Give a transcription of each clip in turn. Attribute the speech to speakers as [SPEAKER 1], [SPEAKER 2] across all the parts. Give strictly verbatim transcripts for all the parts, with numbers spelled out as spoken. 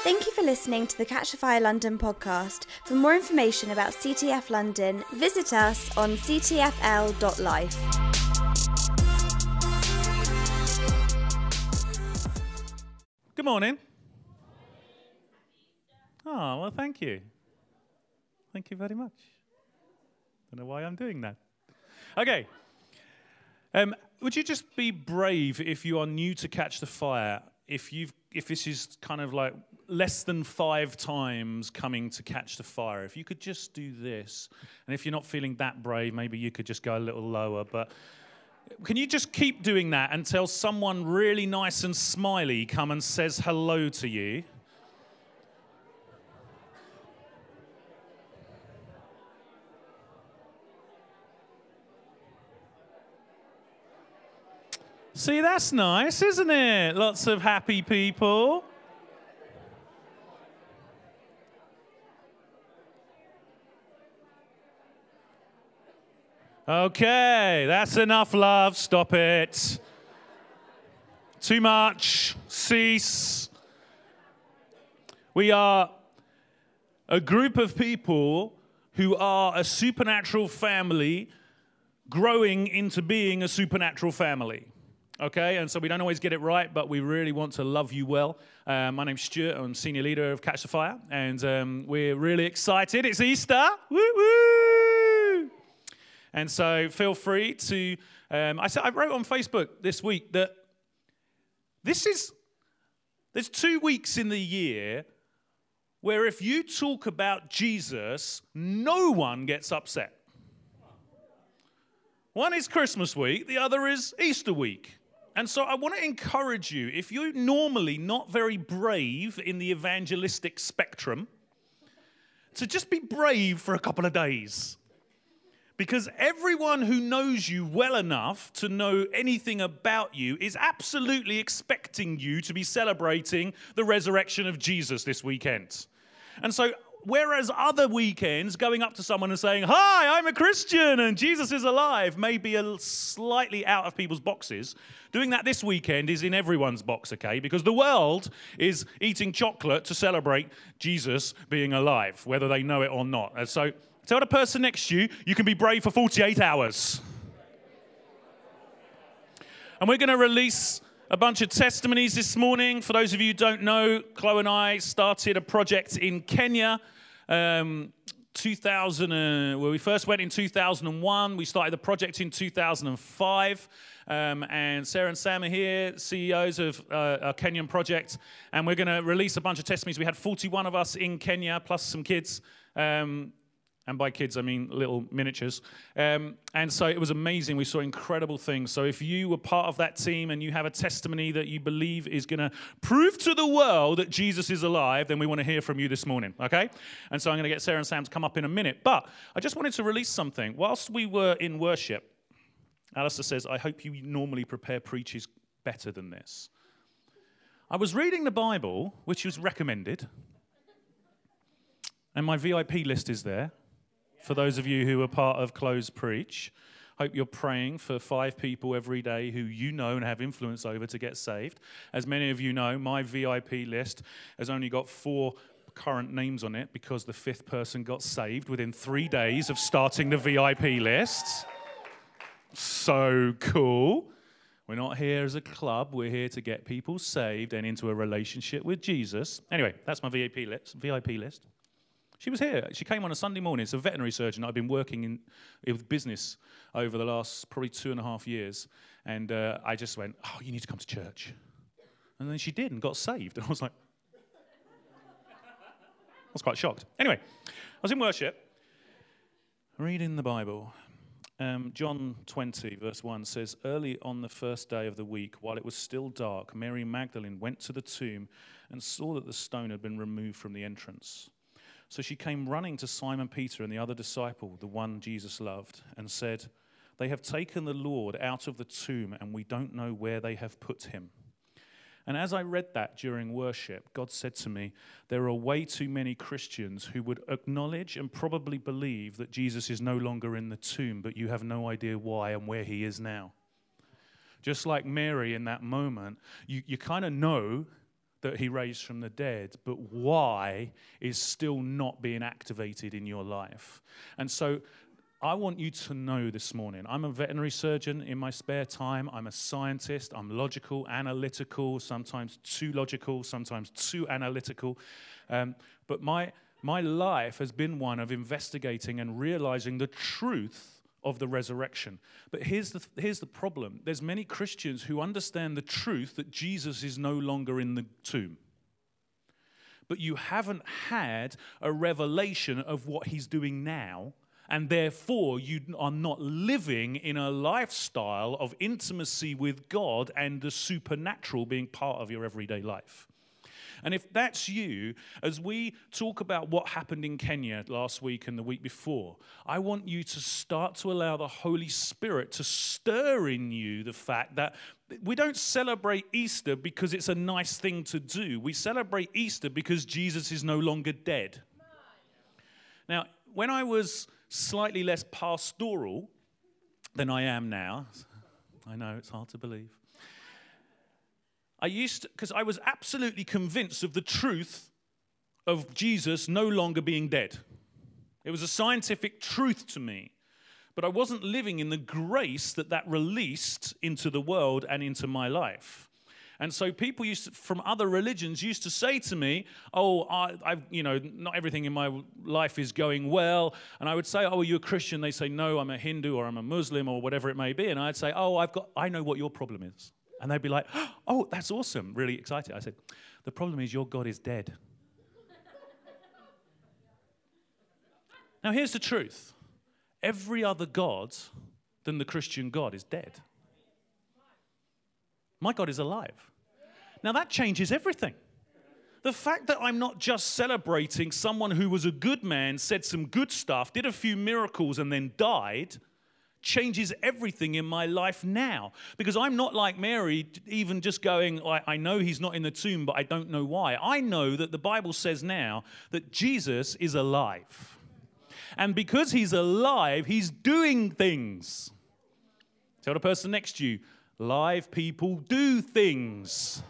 [SPEAKER 1] Thank you for listening to the Catch a Fire London podcast. For more information about C T F London, visit us on c t f l dot life.
[SPEAKER 2] Good morning. Oh, well, thank you. Thank you very much. Don't know why I'm doing that. Okay. Um, would you just be brave if you are new to Catch the Fire, if you've, if this is kind of like less than five times coming to Catch the Fire, if you could just do this, and if you're not feeling that brave, maybe you could just go a little lower, but can you just keep doing that until someone really nice and smiley come and says hello to you? See, that's nice, isn't it? Lots of happy people. Okay, that's enough love. Stop it. Too much. Cease. We are a group of people who are a supernatural family growing into being a supernatural family. Okay, and so we don't always get it right, but we really want to love you well. Uh, my name's Stuart. I'm senior leader of Catch the Fire, and um, we're really excited. It's Easter. Woo woo! And so feel free to, um, I, said, I wrote on Facebook this week that this is, there's two weeks in the year where if you talk about Jesus, no one gets upset. One is Christmas week, the other is Easter week. And so I want to encourage you, if you're normally not very brave in the evangelistic spectrum, to just be brave for a couple of days. Because everyone who knows you well enough to know anything about you is absolutely expecting you to be celebrating the resurrection of Jesus this weekend. And so, whereas other weekends, going up to someone and saying, "Hi, I'm a Christian and Jesus is alive," may be a slightly out of people's boxes, doing that this weekend is in everyone's box, okay? Because the world is eating chocolate to celebrate Jesus being alive, whether they know it or not. And so, tell the person next to you, you can be brave for forty-eight hours. And we're going to release a bunch of testimonies this morning. For those of you who don't know, Chloe and I started a project in Kenya. Um, two thousand, uh, well, we first went in two thousand one. We started the project in two thousand five. Um, and Sarah and Sam are here, C E Os of uh, our Kenyan project. And we're going to release a bunch of testimonies. We had forty-one of us in Kenya, plus some kids. Um, And by kids, I mean little miniatures. Um, and so it was amazing. We saw incredible things. So if you were part of that team and you have a testimony that you believe is going to prove to the world that Jesus is alive, then we want to hear from you this morning, okay? And so I'm going to get Sarah and Sam to come up in a minute. But I just wanted to release something. Whilst we were in worship, Alistair says, I hope you normally prepare preaches better than this. I was reading the Bible, which was recommended, and my V I P list is there. For those of you who are part of Close Preach, hope you're praying for five people every day who you know and have influence over to get saved. As many of you know, my V I P list has only got four current names on it because the fifth person got saved within three days of starting the V I P list. So cool. We're not here as a club. We're here to get people saved and into a relationship with Jesus. Anyway, that's my V I P list. V I P list. She was here. She came on a Sunday morning. It's a veterinary surgeon I've been working in with business over the last probably two and a half years. And uh, I just went, oh, you need to come to church. And then she did and got saved. And I was like, I was quite shocked. Anyway, I was in worship, reading the Bible. Um, John twenty, verse one says, early on the first day of the week, while it was still dark, Mary Magdalene went to the tomb and saw that the stone had been removed from the entrance. So she came running to Simon Peter and the other disciple, the one Jesus loved, and said, they have taken the Lord out of the tomb, and we don't know where they have put him. And as I read that during worship, God said to me, there are way too many Christians who would acknowledge and probably believe that Jesus is no longer in the tomb, but you have no idea why and where he is now. Just like Mary in that moment, you, you kind of know that he raised from the dead, but why is still not being activated in your life. And so I want you to know this morning, I'm a veterinary surgeon in my spare time. I'm a scientist. I'm logical, analytical, sometimes too logical, sometimes too analytical. Um, but my, my life has been one of investigating and realizing the truth of the resurrection. But here's the, here's the problem. There's many Christians who understand the truth that Jesus is no longer in the tomb. But you haven't had a revelation of what he's doing now, and therefore you are not living in a lifestyle of intimacy with God and the supernatural being part of your everyday life. And if that's you, as we talk about what happened in Kenya last week and the week before, I want you to start to allow the Holy Spirit to stir in you the fact that we don't celebrate Easter because it's a nice thing to do. We celebrate Easter because Jesus is no longer dead. Now, when I was slightly less pastoral than I am now, I know it's hard to believe, I used to, because I was absolutely convinced of the truth of Jesus no longer being dead. It was a scientific truth to me, but I wasn't living in the grace that that released into the world and into my life. And so people used to, from other religions used to say to me, oh, I, I've, you know, not everything in my life is going well. And I would say, oh, are you a Christian? They say, no, I'm a Hindu or I'm a Muslim or whatever it may be. And I'd say, oh, I've got, I know what your problem is. And they'd be like, oh, that's awesome, really excited. I said, the problem is your God is dead. Now, here's the truth. Every other God than the Christian God is dead. My God is alive. Now, that changes everything. The fact that I'm not just celebrating someone who was a good man, said some good stuff, did a few miracles, and then died, changes everything in my life now. Because I'm not like Mary, even just going, I, I know he's not in the tomb, but I don't know why. I know that the Bible says now that Jesus is alive. And because he's alive, he's doing things. Tell the person next to you, live people do things.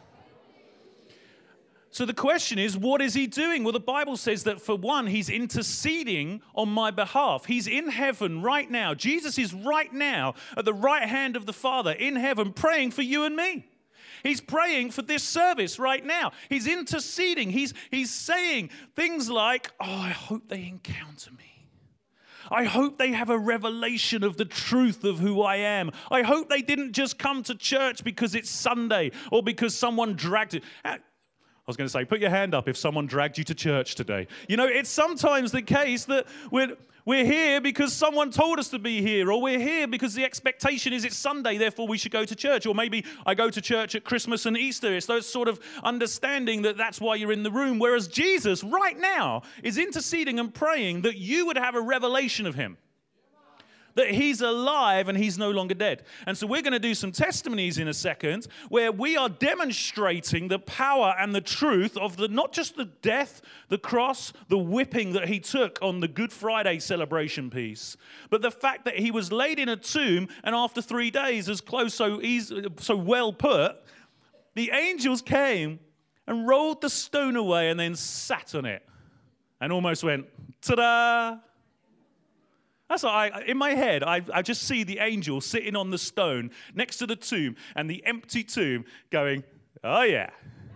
[SPEAKER 2] So the question is, what is he doing? Well, the Bible says that for one, he's interceding on my behalf. He's in heaven right now. Jesus is right now at the right hand of the Father in heaven praying for you and me. He's praying for this service right now. He's interceding. He's, he's saying things like, oh, I hope they encounter me. I hope they have a revelation of the truth of who I am. I hope they didn't just come to church because it's Sunday or because someone dragged it. I was going to say, put your hand up if someone dragged you to church today. You know, it's sometimes the case that we're, we're here because someone told us to be here, or we're here because the expectation is it's Sunday, therefore we should go to church. Or maybe I go to church at Christmas and Easter. It's those sort of understanding that that's why you're in the room. Whereas Jesus right now is interceding and praying that you would have a revelation of him. That he's alive and he's no longer dead. And so we're going to do some testimonies in a second where we are demonstrating the power and the truth of the not just the death, the cross, the whipping that he took on the Good Friday celebration piece, but the fact that he was laid in a tomb and after three days, as close, so easy, so well put, the angels came and rolled the stone away and then sat on it and almost went, ta-da! That's what I, in my head, I, I just see the angel sitting on the stone next to the tomb and the empty tomb going, oh yeah,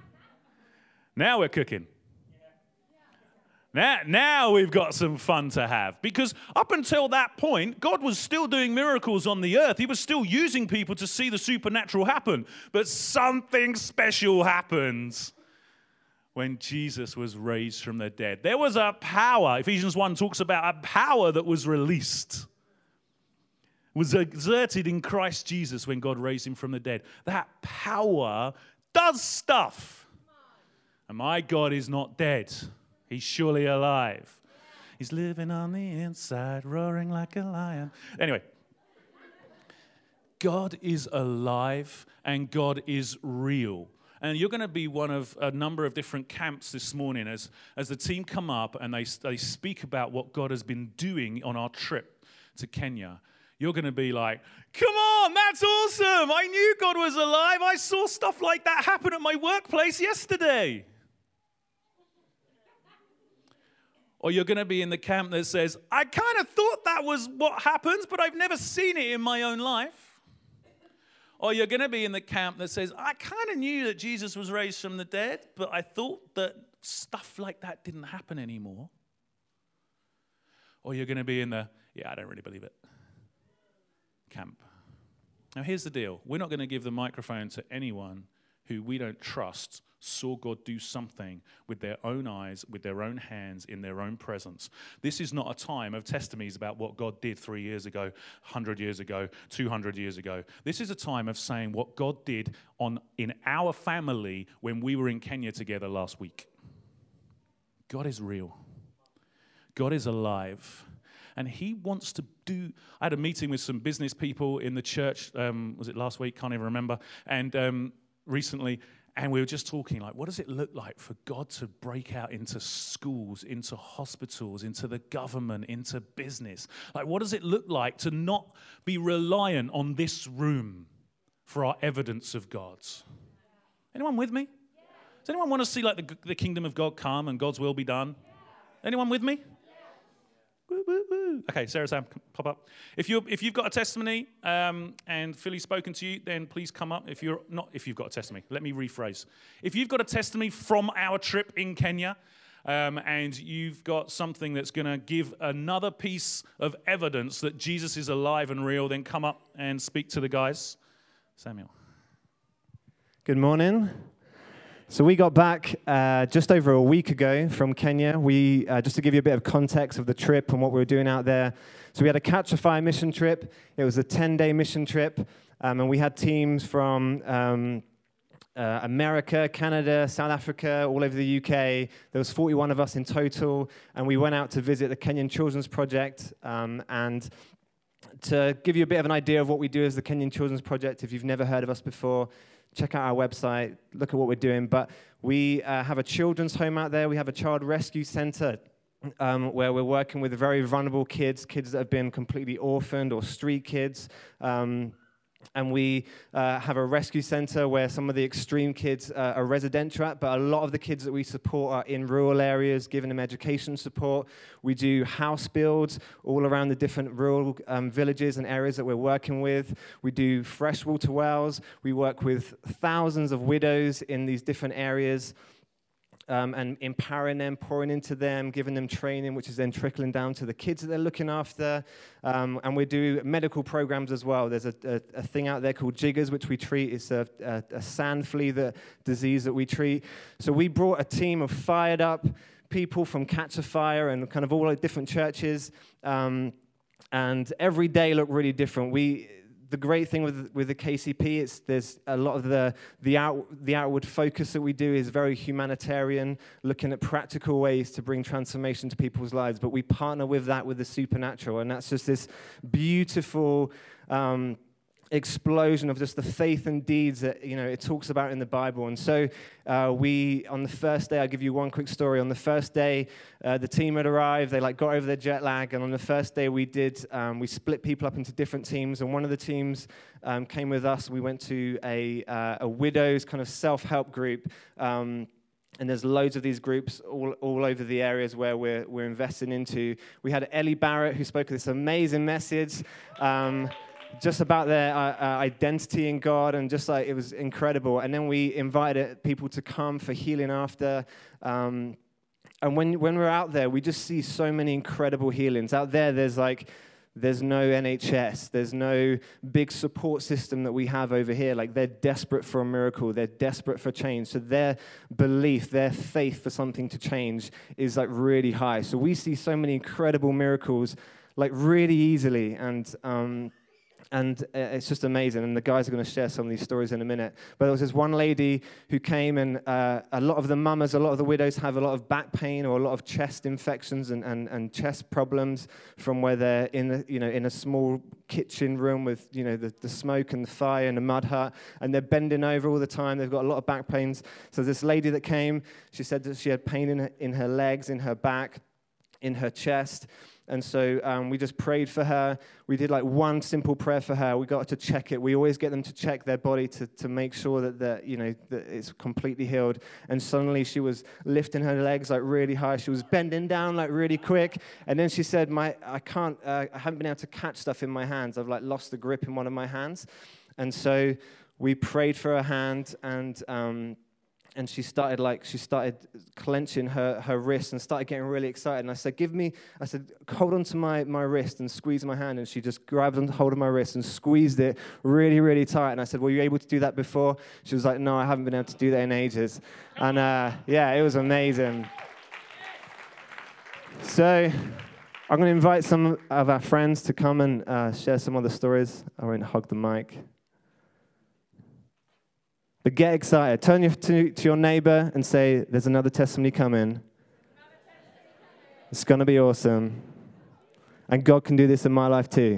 [SPEAKER 2] now we're cooking. Now, now we've got some fun to have. Because up until that point, God was still doing miracles on the earth. He was still using people to see the supernatural happen. But something special happens when Jesus was raised from the dead. There was a power. Ephesians one talks about a power that was released, was exerted in Christ Jesus when God raised him from the dead. That power does stuff. And my God is not dead. He's surely alive. He's living on the inside, roaring like a lion. Anyway, God is alive and God is real. And you're going to be one of a number of different camps this morning as, as the team come up and they, they speak about what God has been doing on our trip to Kenya. You're going to be like, come on, that's awesome. I knew God was alive. I saw stuff like that happen at my workplace yesterday. Or you're going to be in the camp that says, I kind of thought that was what happens, but I've never seen it in my own life. Or you're going to be in the camp that says, I kind of knew that Jesus was raised from the dead, but I thought that stuff like that didn't happen anymore. Or you're going to be in the, yeah, I don't really believe it camp. Now, here's the deal. We're not going to give the microphone to anyone who we don't trust saw God do something with their own eyes, with their own hands, in their own presence. This is not a time of testimonies about what God did three years ago, one hundred years ago, two hundred years ago. This is a time of saying what God did on in our family when we were in Kenya together last week. God is real. God is alive. And he wants to do... I had a meeting with some business people in the church, um, was it last week? Can't even remember. And um, recently... And we were just talking, like, what does it look like for God to break out into schools, into hospitals, into the government, into business? Like, what does it look like to not be reliant on this room for our evidence of God's? Anyone with me? Does anyone want to see, like, the, the kingdom of God come and God's will be done? Anyone with me? Woo, woo, woo. Okay, Sarah Sam, pop up. If you if you've got a testimony um, and Philly's spoken to you, then please come up. If you're not, if you've got a testimony, let me rephrase. If you've got a testimony from our trip in Kenya, um, and you've got something that's going to give another piece of evidence that Jesus is alive and real, then come up and speak to the guys. Samuel.
[SPEAKER 3] Good morning. So we got back uh, just over a week ago from Kenya. We uh, just to give you a bit of context of the trip and what we were doing out there. So we had a Catch a Fire mission trip. It was a ten-day mission trip, um, and we had teams from um, uh, America, Canada, South Africa, all over the U K. There was forty-one of us in total, and we went out to visit the Kenyan Children's Project. Um, and to give you a bit of an idea of what we do as the Kenyan Children's Project, if you've never heard of us before, check out our website, look at what we're doing. But we uh, have a children's home out there. We have a child rescue center um, where we're working with very vulnerable kids, kids that have been completely orphaned or street kids. Um, and we uh, have a rescue center where some of the extreme kids uh, are residential at, but a lot of the kids that we support are in rural areas, giving them education support. We do house builds all around the different rural um, villages and areas that we're working with. We do freshwater wells. We work with thousands of widows in these different areas. Um, and empowering them, pouring into them, giving them training, which is then trickling down to the kids that they're looking after. Um, and we do medical programs as well. There's a, a, a thing out there called jiggers, which we treat. It's a, a, a sand flea that, disease that we treat. So we brought a team of fired up people from Catch a Fire and kind of all the different churches. Um, and every day looked really different. We... The great thing with with the K C P is there's a lot of the the out the outward focus that we do is very humanitarian, looking at practical ways to bring transformation to people's lives. But we partner with that with the supernatural, and that's just this beautiful um, explosion of just the faith and deeds that, you know, it talks about in the Bible. And so uh, we, on the first day, I'll give you one quick story. On the first day, uh, the team had arrived. They like got over their jet lag. And on the first day, we did, um, we split people up into different teams. And one of the teams um, came with us. We went to a, uh, a widow's kind of self-help group. Um, And there's loads of these groups all, all over the areas where we're, we're investing into. We had Ellie Barrett, who spoke this amazing message. Um, just about their uh, uh, identity in God, and just like, it was incredible. And then we invited people to come for healing after. Um, and when, when we're out there, we just see so many incredible healings. Out there, there's like, there's no N H S. There's no big support system that we have over here. Like, they're desperate for a miracle. They're desperate for change. So their belief, their faith for something to change is like really high. So we see so many incredible miracles, like really easily. And, um, And it's just amazing. And the guys are going to share some of these stories in a minute. But there was this one lady who came, and uh, a lot of the mamas, a lot of the widows have a lot of back pain or a lot of chest infections and, and, and chest problems from where they're in, the, you know, in a small kitchen room with, you know, the, the smoke and the fire and the mud hut, and they're bending over all the time. They've got a lot of back pains. So this lady that came, she said that she had pain in her, in her legs, in her back, in her chest. And so um, we just prayed for her. We did like one simple prayer for her. We got her to check it. We always get them to check their body to, to make sure that, that, you know, that it's completely healed. And suddenly she was lifting her legs like really high. She was bending down like really quick. And then she said, "My, I can't, uh, I haven't been able to catch stuff in my hands. I've like lost the grip in one of my hands." And so we prayed for her hand, and um, and she started like she started clenching her, her wrist and started getting really excited. And I said, "Give me," I said, "hold on to my, my wrist and squeeze my hand." And she just grabbed on hold of my wrist and squeezed it really, really tight. And I said, "Were you able to do that before?" She was like, "No, I haven't been able to do that in ages." And uh, yeah, it was amazing. So I'm going to invite some of our friends to come and uh, share some other stories. I won't hug the mic. But get excited. Turn your, to, to your neighbor and say, "There's another testimony coming. It's going to be awesome. And God can do this in my life too."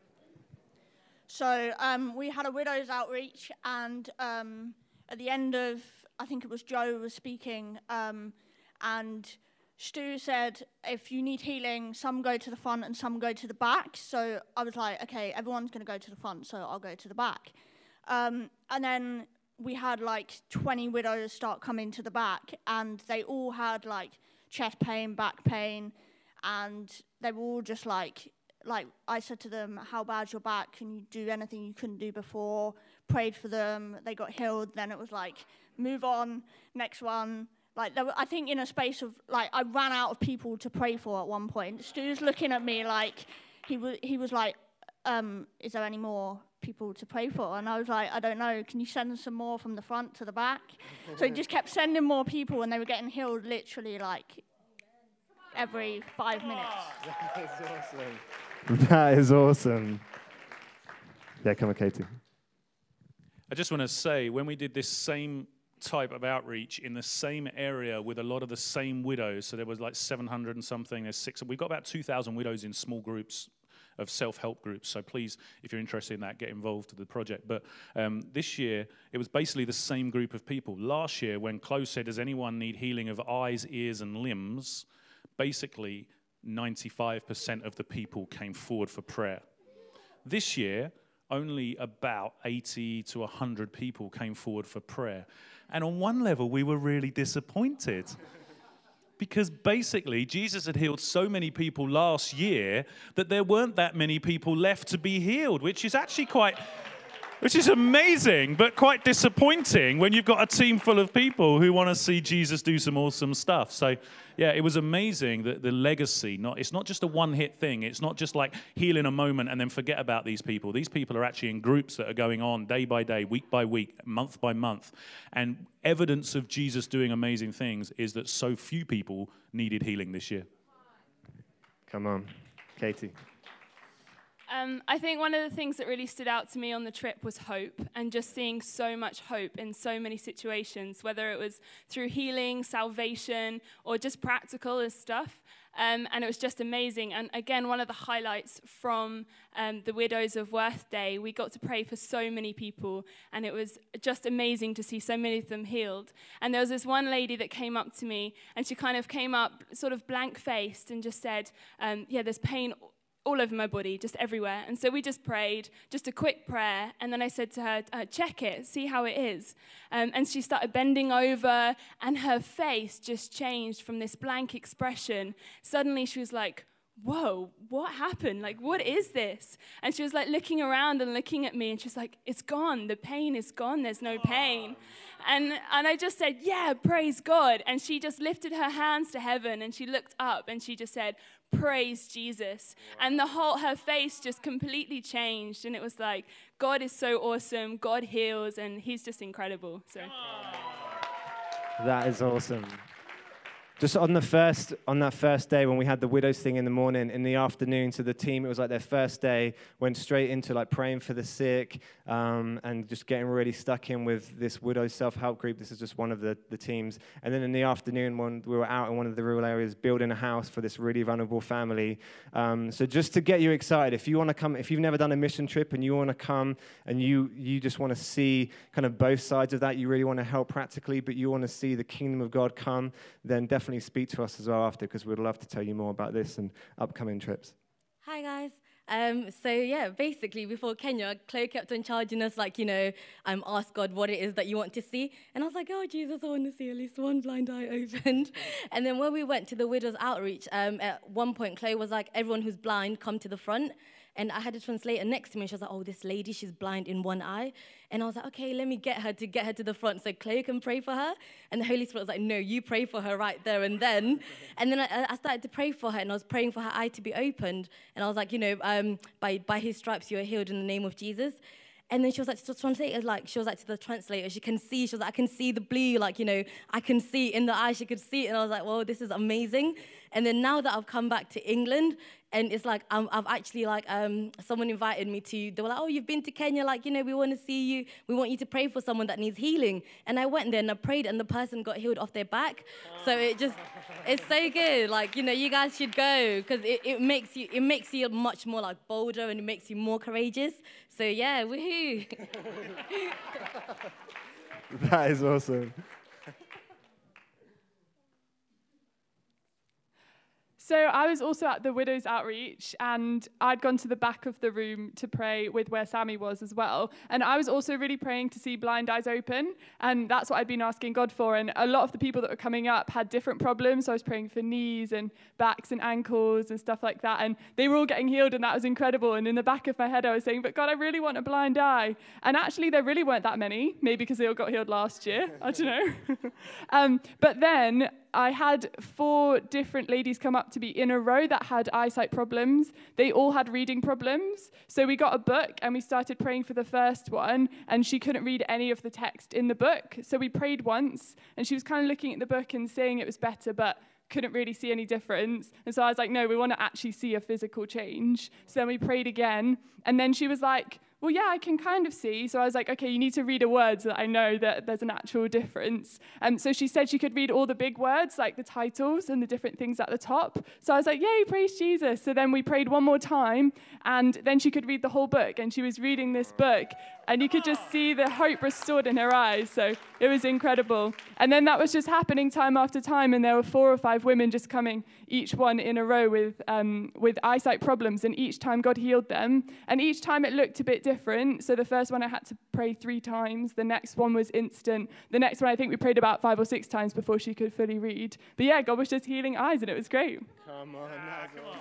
[SPEAKER 4] So um, we had a widows outreach, and um, at the end of, I think it was Joe was speaking, um, and Stu said, "If you need healing, some go to the front and some go to the back." So I was like, okay, everyone's going to go to the front, so I'll go to the back. Um, and then we had like twenty widows start coming to the back, and they all had like chest pain, back pain, and they were all just like, like I said to them, "How bad's your back? Can you do anything you couldn't do before?" Prayed for them, they got healed. Then it was like, move on, next one. Like there were, I think in a space of like, I ran out of people to pray for at one point. Stu's looking at me like he was he was like, um, "Is there any more people to pray for?" And I was like, "I don't know, can you send some more from the front to the back?" So he just kept sending more people, and they were getting healed literally like every five minutes.
[SPEAKER 3] That is awesome. That is awesome. Yeah, come on, Katie.
[SPEAKER 2] I just want to say, when we did this same type of outreach in the same area with a lot of the same widows, so there was like seven hundred and something, there's six, we've got about two thousand widows in small groups of self-help groups. So please, if you're interested in that, get involved with the project. But um, this year, it was basically the same group of people. Last year, when Chloe said, "Does anyone need healing of eyes, ears, and limbs?" basically ninety-five percent of the people came forward for prayer. This year, only about eighty to one hundred people came forward for prayer. And on one level, we were really disappointed. Because basically, Jesus had healed so many people last year that there weren't that many people left to be healed, which is actually quite, which is amazing, but quite disappointing when you've got a team full of people who want to see Jesus do some awesome stuff. So, yeah, it was amazing that the legacy, not, it's not just a one-hit thing. It's not just like heal in a moment and then forget about these people. These people are actually in groups that are going on day by day, week by week, month by month. And evidence of Jesus doing amazing things is that so few people needed healing this year.
[SPEAKER 3] Come on, Katie.
[SPEAKER 5] Um, I think one of the things that really stood out to me on the trip was hope, and just seeing so much hope in so many situations, whether it was through healing, salvation, or just practical as stuff. Um, and it was just amazing. And again, one of the highlights from um, the Widows of Worth Day, we got to pray for so many people, and it was just amazing to see so many of them healed. And there was this one lady that came up to me, and she kind of came up sort of blank-faced and just said, um, yeah, there's pain all over my body, just everywhere. And so we just prayed, just a quick prayer, and then I said to her, uh, check it, see how it is. Um, and she started bending over, and her face just changed from this blank expression. Suddenly she was like, whoa, what happened? Like, what is this? And she was like looking around and looking at me, and she's like, it's gone, the pain is gone, there's no pain. And and I just said, yeah, praise God. And she just lifted her hands to heaven, and she looked up, and she just said, praise Jesus. And the whole, her face just completely changed, and it was like, God is so awesome, God heals, and he's just incredible. So
[SPEAKER 3] that is awesome. Just on the first, on that first day when we had the widows thing in the morning, in the afternoon, to the team, it was like their first day, went straight into like praying for the sick, um, and just getting really stuck in with this widows self-help group. This is just one of the, the teams. And then in the afternoon, when we were out in one of the rural areas, building a house for this really vulnerable family. Um, so just to get you excited, if you want to come, if you've never done a mission trip and you want to come and you, you just want to see kind of both sides of that, you really want to help practically, but you want to see the kingdom of God come, then definitely definitely speak to us as well after, because we'd love to tell you more about this and upcoming trips.
[SPEAKER 6] Hi, guys. Um, so, yeah, basically, before Kenya, Chloe kept on charging us, like, you know, um, ask God what it is that you want to see. And I was like, oh, Jesus, I want to see at least one blind eye opened. And then when we went to the Widows Outreach, um, at one point, Chloe was like, everyone who's blind, come to the front. And I had a translator next to me, and she was like, oh, this lady, she's blind in one eye. And I was like, okay, let me get her to get her to the front so Chloe can pray for her. And the Holy Spirit was like, no, you pray for her right there and then. And then I, I started to pray for her, and I was praying for her eye to be opened. And I was like, you know, um, by, by his stripes you are healed in the name of Jesus. And then she was like, to the translator, like, she was like to the translator, she can see, she was like, I can see the blue, like, you know, I can see in the eye, she could see it. And I was like, well, this is amazing. And then now that I've come back to England, and it's like, um, I've actually, like, um, someone invited me to, they were like, oh, you've been to Kenya, like, you know, we want to see you, we want you to pray for someone that needs healing. And I went there and I prayed, and the person got healed off their back. So it just, it's so good. Like, you know, you guys should go, because it, it makes you, it makes you much more, like, bolder, and it makes you more courageous. So yeah, woohoo.
[SPEAKER 3] That is awesome.
[SPEAKER 7] So I was also at the Widows Outreach, and I'd gone to the back of the room to pray with where Sammy was as well. And I was also really praying to see blind eyes open, and that's what I'd been asking God for. And a lot of the people that were coming up had different problems, so I was praying for knees and backs and ankles and stuff like that, and they were all getting healed, and that was incredible. And in the back of my head I was saying, but God, I really want a blind eye. And actually there really weren't that many, maybe because they all got healed last year, I don't know. um, but then I had four different ladies come up to me in a row that had eyesight problems. They all had reading problems. So we got a book and we started praying for the first one, and she couldn't read any of the text in the book. So we prayed once, and she was kind of looking at the book and saying it was better, but couldn't really see any difference. And so I was like, no, we want to actually see a physical change. So then we prayed again, and then she was like, well, yeah, I can kind of see. So I was like, okay, you need to read a word so that I know that there's an actual difference. And so she said she could read all the big words, like the titles and the different things at the top. So I was like, yay, praise Jesus. So then we prayed one more time, and then she could read the whole book. And she was reading this book, and you could just see the hope restored in her eyes. So it was incredible. And then that was just happening time after time, and there were four or five women just coming, each one in a row with um, with eyesight problems, and each time God healed them. And each time it looked a bit different. Different. So the first one I had to pray three times. The next one was instant. The next one I think we prayed about five or six times before she could fully read. But yeah, God was just healing eyes, and it was great.
[SPEAKER 3] Come on, that's awesome.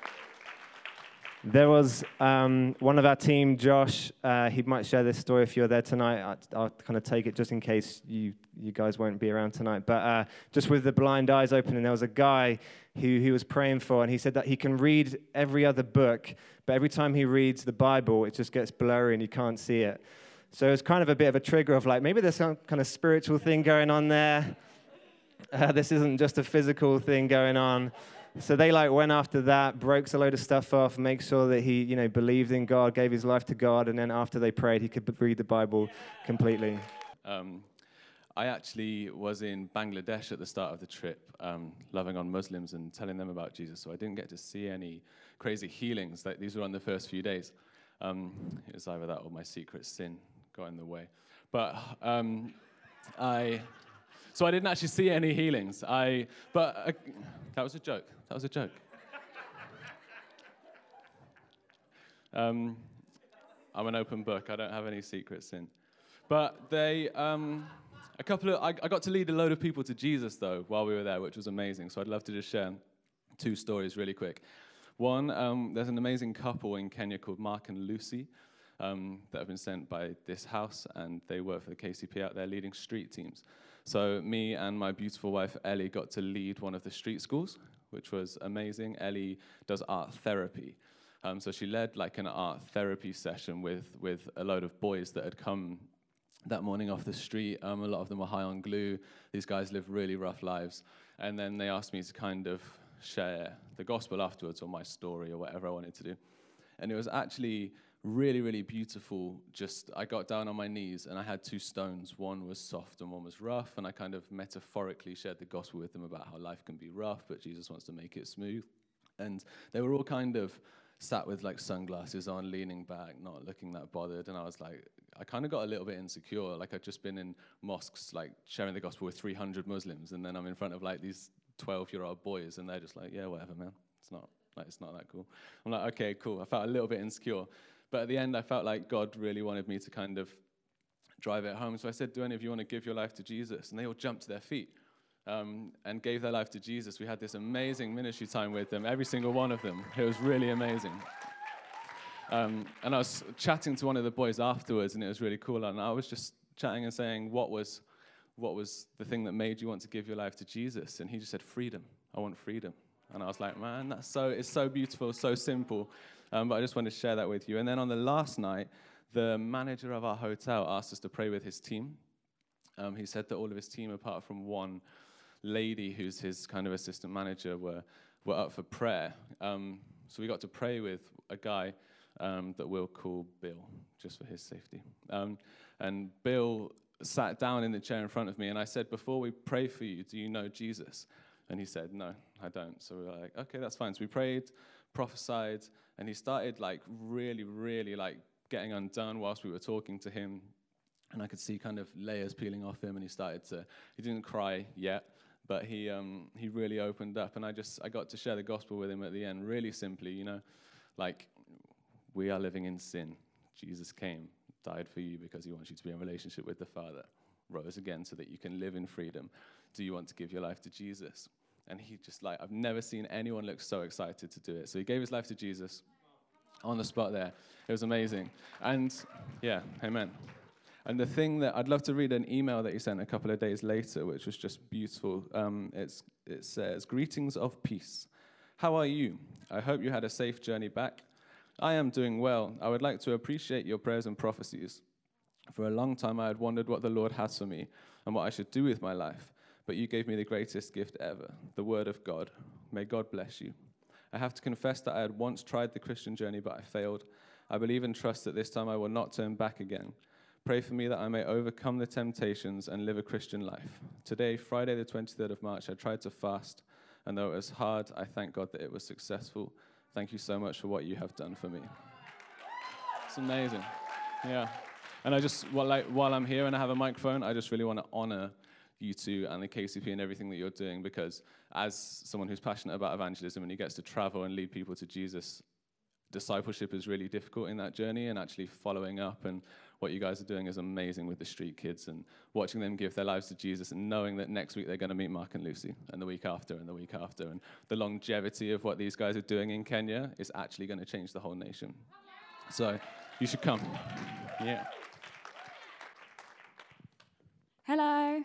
[SPEAKER 3] There was um, one of our team, Josh. Uh, he might share this story if you're there tonight. I, I'll kind of take it just in case you, you guys won't be around tonight. But uh, just with the blind eyes opening, there was a guy who he was praying for, and he said that he can read every other book, but every time he reads the Bible, it just gets blurry and you can't see it. So it was kind of a bit of a trigger of like, maybe there's some kind of spiritual thing going on there. Uh, this isn't just a physical thing going on. So they like went after that, broke a load of stuff off, make sure that he, you know, believed in God, gave his life to God, and then after they prayed, he could read the Bible completely.
[SPEAKER 8] Um, I actually was in Bangladesh at the start of the trip, um, loving on Muslims and telling them about Jesus, so I didn't get to see any crazy healings. Like, these were on the first few days. Um, it was either that or my secret sin got in the way. But um, I... So I didn't actually see any healings. I, but uh, that was a joke. That was a joke. um, I'm an open book. I don't have any secret sin. But they, um, a couple of, I, I got to lead a load of people to Jesus though while we were there, which was amazing. So I'd love to just share two stories really quick. One, um, there's an amazing couple in Kenya called Mark and Lucy um, that have been sent by this house, and they work for the K C P out there leading street teams. So me and my beautiful wife, Ellie, got to lead one of the street schools, which was amazing. Ellie does art therapy. Um, so she led like an art therapy session with, with a load of boys that had come that morning off the street. Um, a lot of them were high on glue. These guys live really rough lives. And then they asked me to kind of share the gospel afterwards, or my story, or whatever I wanted to do. And it was actually really, really beautiful. Just, I got down on my knees and I had two stones. One was soft and one was rough, and I kind of metaphorically shared the gospel with them about how life can be rough, but Jesus wants to make it smooth. And they were all kind of sat with like sunglasses on, leaning back, not looking that bothered. And I was like, I kind of got a little bit insecure. Like, I'd just been in mosques, like sharing the gospel with three hundred Muslims, and then I'm in front of like these twelve-year-old boys, and they're just like, yeah, whatever, man. It's not like it's not that cool. I'm like, okay, cool. I felt a little bit insecure. But at the end, I felt like God really wanted me to kind of drive it home. So I said, do any of you want to give your life to Jesus? And they all jumped to their feet um, and gave their life to Jesus. We had this amazing ministry time with them, every single one of them. It was really amazing. Um, and I was chatting to one of the boys afterwards, and it was really cool. And I was just chatting and saying, what was, what was the thing that made you want to give your life to Jesus? And he just said, freedom. I want freedom. And I was like, man, that's so, it's so beautiful, so simple. Um, but I just wanted to share that with you. And then on the last night, the manager of our hotel asked us to pray with his team. Um, he said that all of his team, apart from one lady who's his kind of assistant manager, were, were up for prayer. Um, so we got to pray with a guy um, that we'll call Bill, just for his safety. Um, and Bill sat down in the chair in front of me, and I said, before we pray for you, do you know Jesus? And he said, no, I don't. So we were like, okay, that's fine. So we prayed, prophesied, and he started like really, really like getting undone whilst we were talking to him. And I could see kind of layers peeling off him, and he started to, he didn't cry yet, but he um, he really opened up. And I just, I got to share the gospel with him at the end, really simply, you know, like, we are living in sin. Jesus came, died for you because he wants you to be in relationship with the Father, rose again so that you can live in freedom. Do you want to give your life to Jesus? And he just like, I've never seen anyone look so excited to do it. So he gave his life to Jesus on the spot there. It was amazing. And yeah, amen. And the thing that, I'd love to read an email that he sent a couple of days later, which was just beautiful. Um, it's, it says, greetings of peace. How are you? I hope you had a safe journey back. I am doing well. I would like to appreciate your prayers and prophecies. For a long time, I had wondered what the Lord has for me and what I should do with my life. But you gave me the greatest gift ever, the Word of God. May God bless you. I have to confess that I had once tried the Christian journey, but I failed. I believe and trust that this time I will not turn back again. Pray for me that I may overcome the temptations and live a Christian life. Today, Friday the twenty-third of March, I tried to fast, and though it was hard, I thank God that it was successful. Thank you so much for what you have done for me. It's amazing. Yeah. And I just, while, like, while I'm here and I have a microphone, I just really want to honor you two and the K C P and everything that you're doing, because as someone who's passionate about evangelism and he gets to travel and lead people to Jesus, discipleship is really difficult in that journey, and actually following up, and what you guys are doing is amazing with the street kids and watching them give their lives to Jesus and knowing that next week they're going to meet Mark and Lucy, and the week after and the week after, and the longevity of what these guys are doing in Kenya is actually going to change the whole nation. So you should come. Yeah.
[SPEAKER 5] Hello.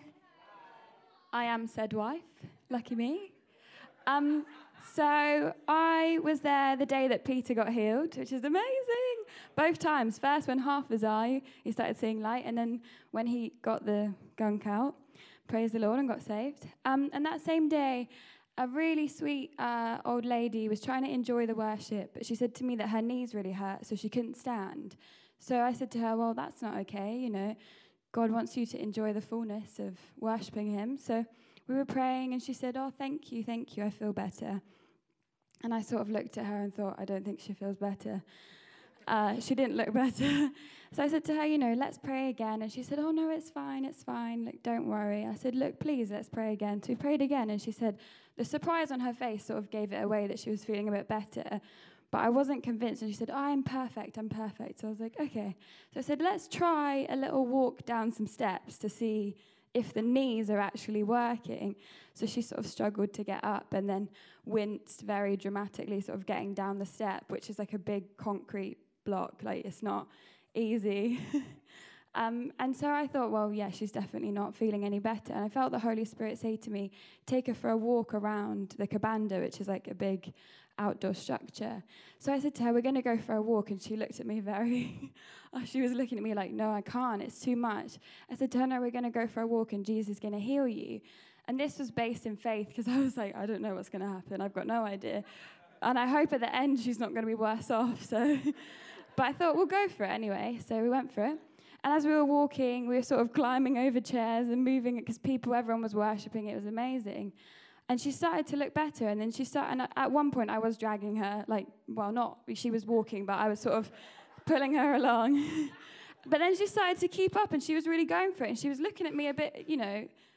[SPEAKER 5] I am said wife, lucky me. Um, so I was there the day that Peter got healed, which is amazing. Both times. First, when half his eye, he started seeing light, and then when he got the gunk out, praise the Lord, and got saved. Um, and that same day, a really sweet uh, old lady was trying to enjoy the worship, but she said to me that her knees really hurt, so she couldn't stand. So I said to her, well, that's not okay, you know. God wants you to enjoy the fullness of worshipping him. So we were praying, and she said, oh, thank you, thank you, I feel better. And I sort of looked at her and thought, I don't think she feels better. Uh, she didn't look better. So I said to her, you know, let's pray again. And she said, oh, no, it's fine, it's fine. Look, don't worry. I said, look, please, let's pray again. So we prayed again, and she said, the surprise on her face sort of gave it away that she was feeling a bit better. But I wasn't convinced, and she said, oh, I'm perfect, I'm perfect. So I was like, okay. So I said, let's try a little walk down some steps to see if the knees are actually working. So she sort of struggled to get up and then winced very dramatically, sort of getting down the step, which is like a big concrete block. Like, it's not easy. um, and so I thought, well, yeah, she's definitely not feeling any better. And I felt the Holy Spirit say to me, take her for a walk around the Kabanda, which is like a big outdoor structure. So I said to her, we're going to go for a walk. And she looked at me very, oh, she was looking at me like, no, I can't. It's too much. I said to her, no, we're going to go for a walk and Jesus is going to heal you. And this was based in faith, because I was like, I don't know what's going to happen. I've got no idea. And I hope at the end she's not going to be worse off. So, but I thought, we'll go for it anyway. So we went for it. And as we were walking, we were sort of climbing over chairs and moving, because people, everyone was worshipping. It was amazing. And she started to look better, and then she started, and at one point I was dragging her, like, well, not, she was walking, but I was sort of pulling her along. But then she started to keep up, and she was really going for it, and she was looking at me a bit, you know,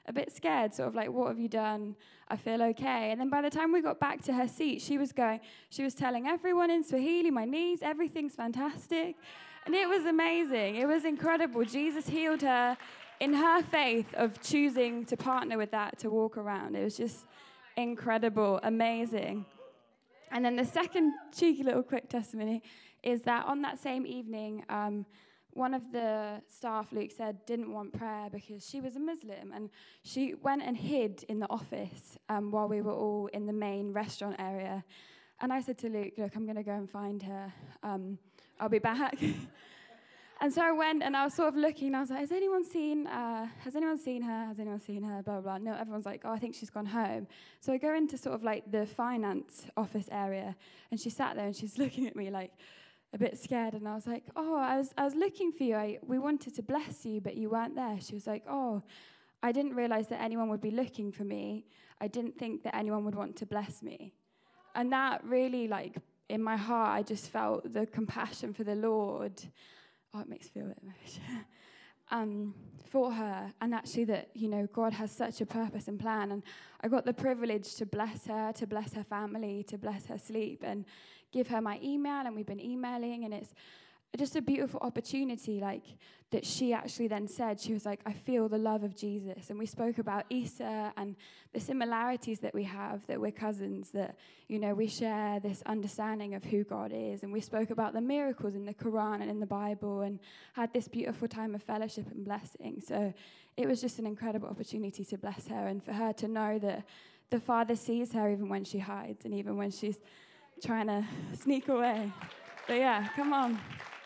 [SPEAKER 9] a bit scared, sort of like, what have you done? I feel okay. And then by the time we got back to her seat, she was going, she was telling everyone in Swahili, my knees, everything's fantastic. And it was amazing. It was incredible. Jesus healed her in her faith of choosing to partner with that, to walk around. It was just incredible, amazing. And then the second cheeky little quick testimony is that on that same evening, um, one of the staff, Luke said, didn't want prayer because she was a Muslim. And she went and hid in the office um, while we were all in the main restaurant area. And I said to Luke, look, I'm going to go and find her. Um, I'll be back. And so I went and I was sort of looking, and I was like, has anyone seen, uh, has anyone seen her? Has anyone seen her? Blah, blah, blah. No, everyone's like, oh, I think she's gone home. So I go into sort of like the finance office area, and she sat there and she's looking at me like a bit scared. And I was like, oh, I was I was looking for you. I, we wanted to bless you, but you weren't there. She was like, oh, I didn't realize that anyone would be looking for me. I didn't think that anyone would want to bless me. And that really, like, in my heart, I just felt the compassion for the Lord. Oh, it makes me feel a bit emotional. um, for her, and actually that, you know, God has such a purpose and plan. And I got the privilege to bless her, to bless her family, to bless her sleep, and give her my email, and we've been emailing, and it's just a beautiful opportunity, like, that she actually then said, she was like, I feel the love of Jesus. And we spoke about Easter and the similarities that we have, that we're cousins, that, you know, we share this understanding of who God is. And we spoke about the miracles in the Quran and in the Bible, and had this beautiful time of fellowship and blessing. So it was just an incredible opportunity to bless her, and for her to know that the Father sees her even when she hides and even when she's trying to sneak away. But yeah, come on.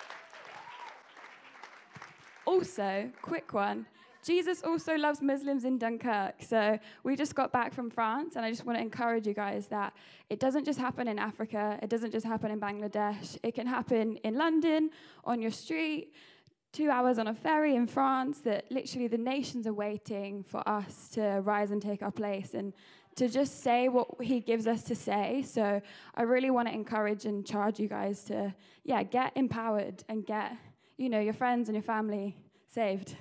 [SPEAKER 9] Also, quick one, Jesus also loves Muslims in Dunkirk. So we just got back from France, and I just want to encourage you guys that it doesn't just happen in Africa. It doesn't just happen in Bangladesh. It can happen in London, on your street, two hours on a ferry in France, that literally the nations are waiting for us to rise and take our place and to just say what he gives us to say. So I really want to encourage and charge you guys to, yeah, get empowered and get, you know, your friends and your family saved.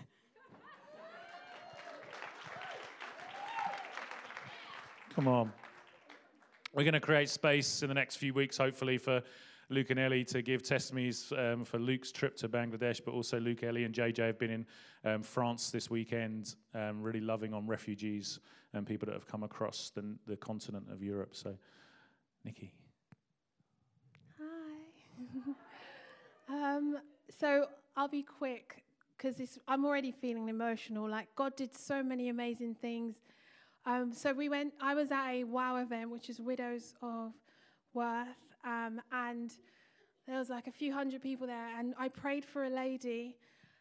[SPEAKER 2] Come on. We're going to create space in the next few weeks, hopefully, for Luke and Ellie to give testimonies um, for Luke's trip to Bangladesh, but also Luke, Ellie, and J J have been in um, France this weekend, um, really loving on refugees and people that have come across the, the continent of Europe. So, Nikki.
[SPEAKER 10] Hi. um, so I'll be quick, because I'm already feeling emotional. Like, God did so many amazing things. Um, so we went, I was at a WOW event, which is Widows of Worth, um, and there was like a few hundred people there, and I prayed for a lady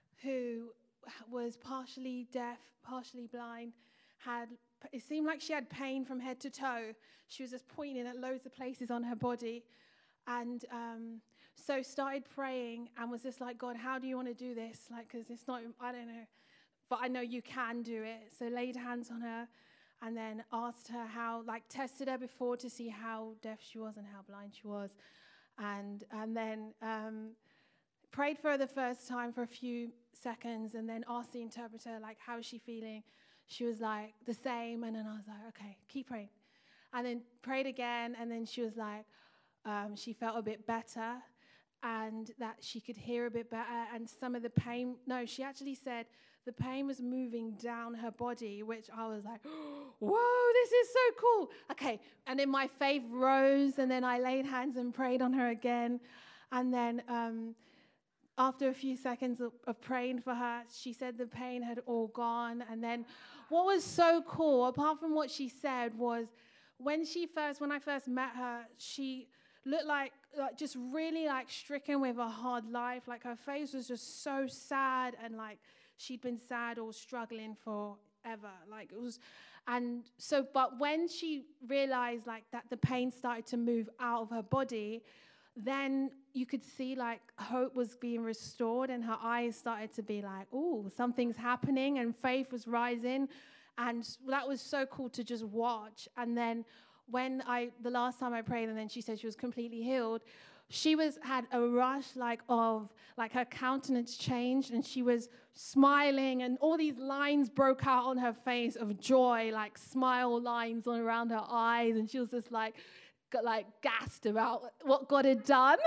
[SPEAKER 10] who was partially deaf, partially blind, had, it seemed like she had pain from head to toe. She was just pointing at loads of places on her body, and um, so started praying and was just like, God, how do you want to do this? Like, because it's not, I don't know, but I know you can do it. So laid hands on her, and then asked her how, like, tested her before to see how deaf she was and how blind she was. And and then um, prayed for her the first time for a few seconds, and then asked the interpreter, like, how is she feeling? She was like, the same. And then I was like, okay, keep praying. And then prayed again, and then she was like, um, she felt a bit better, and that she could hear a bit better, and some of the pain, no, she actually said the pain was moving down her body, which I was like, whoa, this is so cool. Okay, and then my faith rose, and then I laid hands and prayed on her again. And then um, after a few seconds of, of praying for her, she said the pain had all gone. And then what was so cool, apart from what she said, was when she first, when I first met her, she looked like, like just really like stricken with a hard life. Like, her face was just so sad, and like she'd been sad or struggling forever. Like, it was, and so, but when she realized like that the pain started to move out of her body, then you could see like hope was being restored, and her eyes started to be like, oh, something's happening, and faith was rising. And that was so cool to just watch. And then when I, the last time I prayed, and then she said she was completely healed, she was had a rush like of like her countenance changed, and she was smiling, and all these lines broke out on her face of joy, like smile lines on around her eyes, and she was just like got like gassed about what God had done.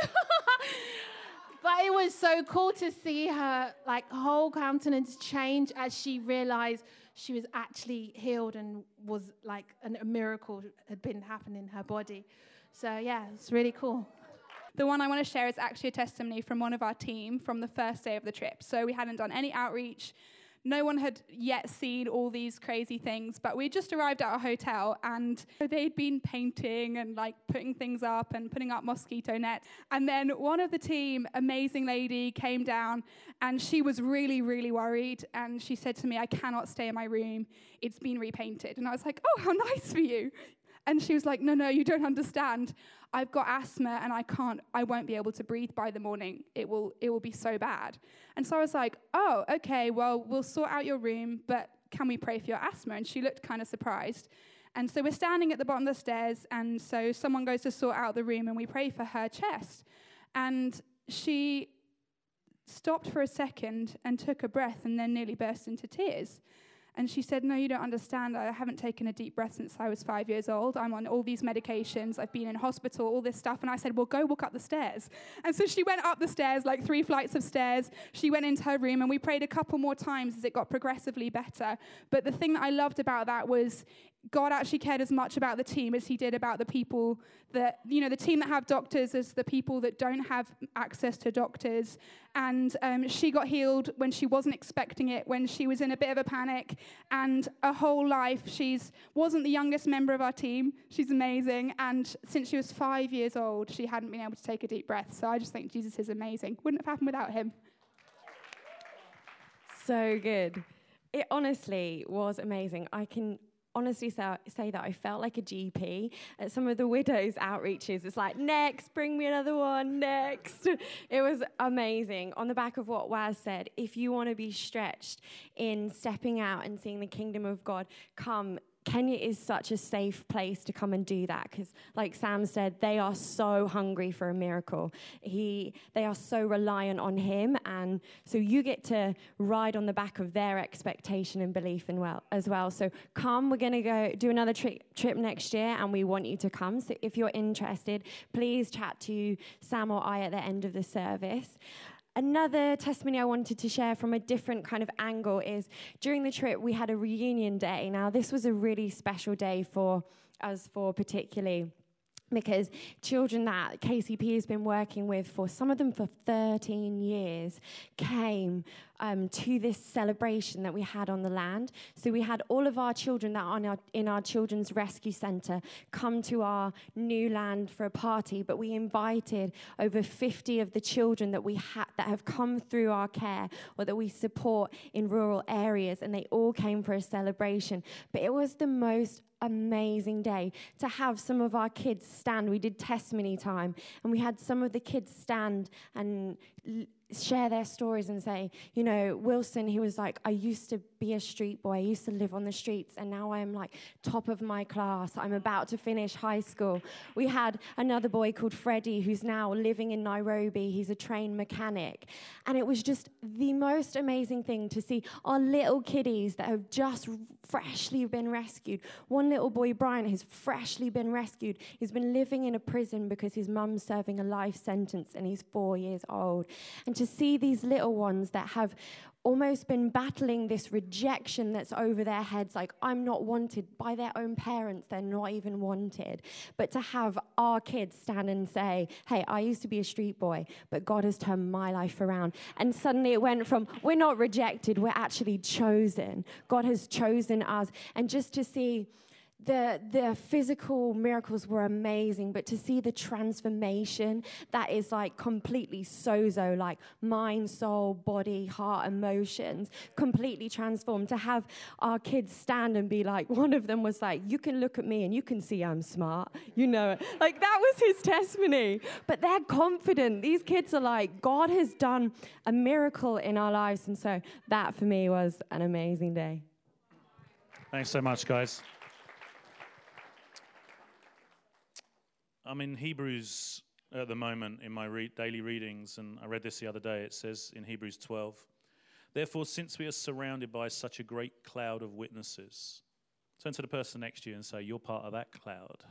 [SPEAKER 10] But it was so cool to see her like whole countenance change as she realized she was actually healed and was like an, a miracle had been happening in her body. So yeah, it's really cool.
[SPEAKER 11] The one I want to share is actually a testimony from one of our team from the first day of the trip. So we hadn't done any outreach. No one had yet seen all these crazy things, but we just arrived at our hotel, and they'd been painting and like putting things up and putting up mosquito nets. And then one of the team, amazing lady, came down, and she was really, really worried. And she said to me, "I cannot stay in my room. It's been repainted." And I was like, "Oh, how nice for you." And she was like, "No, no, you don't understand. I've got asthma and I can't, I won't be able to breathe by the morning. It will, it will be so bad." And so I was like, "Oh, okay, well, we'll sort out your room, but can we pray for your asthma?" And she looked kind of surprised. And so we're standing at the bottom of the stairs, and so someone goes to sort out the room, and we pray for her chest. And she stopped for a second and took a breath and then nearly burst into tears. And she said, "No, you don't understand. I haven't taken a deep breath since I was five years old. I'm on all these medications. I've been in hospital, all this stuff." And I said, "Well, go walk up the stairs." And so she went up the stairs, like three flights of stairs. She went into her room, and we prayed a couple more times as it got progressively better. But the thing that I loved about that was God actually cared as much about the team as he did about the people that, you know, the team that have doctors as the people that don't have access to doctors. And um, she got healed when she wasn't expecting it, when she was in a bit of a panic. And her whole life, she's wasn't the youngest member of our team. She's amazing. And since she was five years old, she hadn't been able to take a deep breath. So I just think Jesus is amazing. Wouldn't have happened without him.
[SPEAKER 12] So good. It honestly was amazing. I can honestly say, say that I felt like a G P at some of the widows' outreaches. It's like, next, bring me another one, next. It was amazing. On the back of what Waz said, if you want to be stretched in stepping out and seeing the kingdom of God come, Kenya is such a safe place to come and do that, because like Sam said, they are so hungry for a miracle. He, they are so reliant on him, and so you get to ride on the back of their expectation and belief in well, as well. So come, we're going to go do another tri- trip next year, and we want you to come. So if you're interested, please chat to Sam or I at the end of the service. Another testimony I wanted to share from a different kind of angle is during the trip, we had a reunion day. Now, this was a really special day for us four particularly, because children that K C P has been working with for some of them for thirteen years came um, to this celebration that we had on the land. So we had all of our children that are in our, in our Children's Rescue Centre come to our new land for a party, but we invited over fifty of the children that we ha- that have come through our care or that we support in rural areas, and they all came for a celebration. But it was the most amazing day to have some of our kids stand. We did testimony time, and we had some of the kids stand and l- share their stories and say, you know, Wilson, he was like, "I used to be a street boy. I used to live on the streets, and now I am like top of my class. I'm about to finish high school." We had another boy called Freddie who's now living in Nairobi. He's a trained mechanic. And it was just the most amazing thing to see our little kiddies that have just freshly been rescued. One little boy, Brian, has freshly been rescued. He's been living in a prison because his mum's serving a life sentence, and he's four years old. And to see these little ones that have almost been battling this rejection that's over their heads, like, I'm not wanted by their own parents, they're not even wanted. But to have our kids stand and say, hey, I used to be a street boy, but God has turned my life around. And suddenly it went from, we're not rejected, we're actually chosen. God has chosen us. And just to see The the physical miracles were amazing, but to see the transformation that is like completely sozo, like mind, soul, body, heart, emotions, completely transformed. To have our kids stand and be like, one of them was like, "You can look at me and you can see I'm smart," you know, like that was his testimony. But they're confident. These kids are like, God has done a miracle in our lives. And so that for me was an amazing day.
[SPEAKER 2] Thanks so much, guys. I'm in Hebrews at the moment in my re- daily readings, and I read this the other day. It says in Hebrews twelve, therefore, since we are surrounded by such a great cloud of witnesses, turn to the person next to you and say, you're part of that cloud.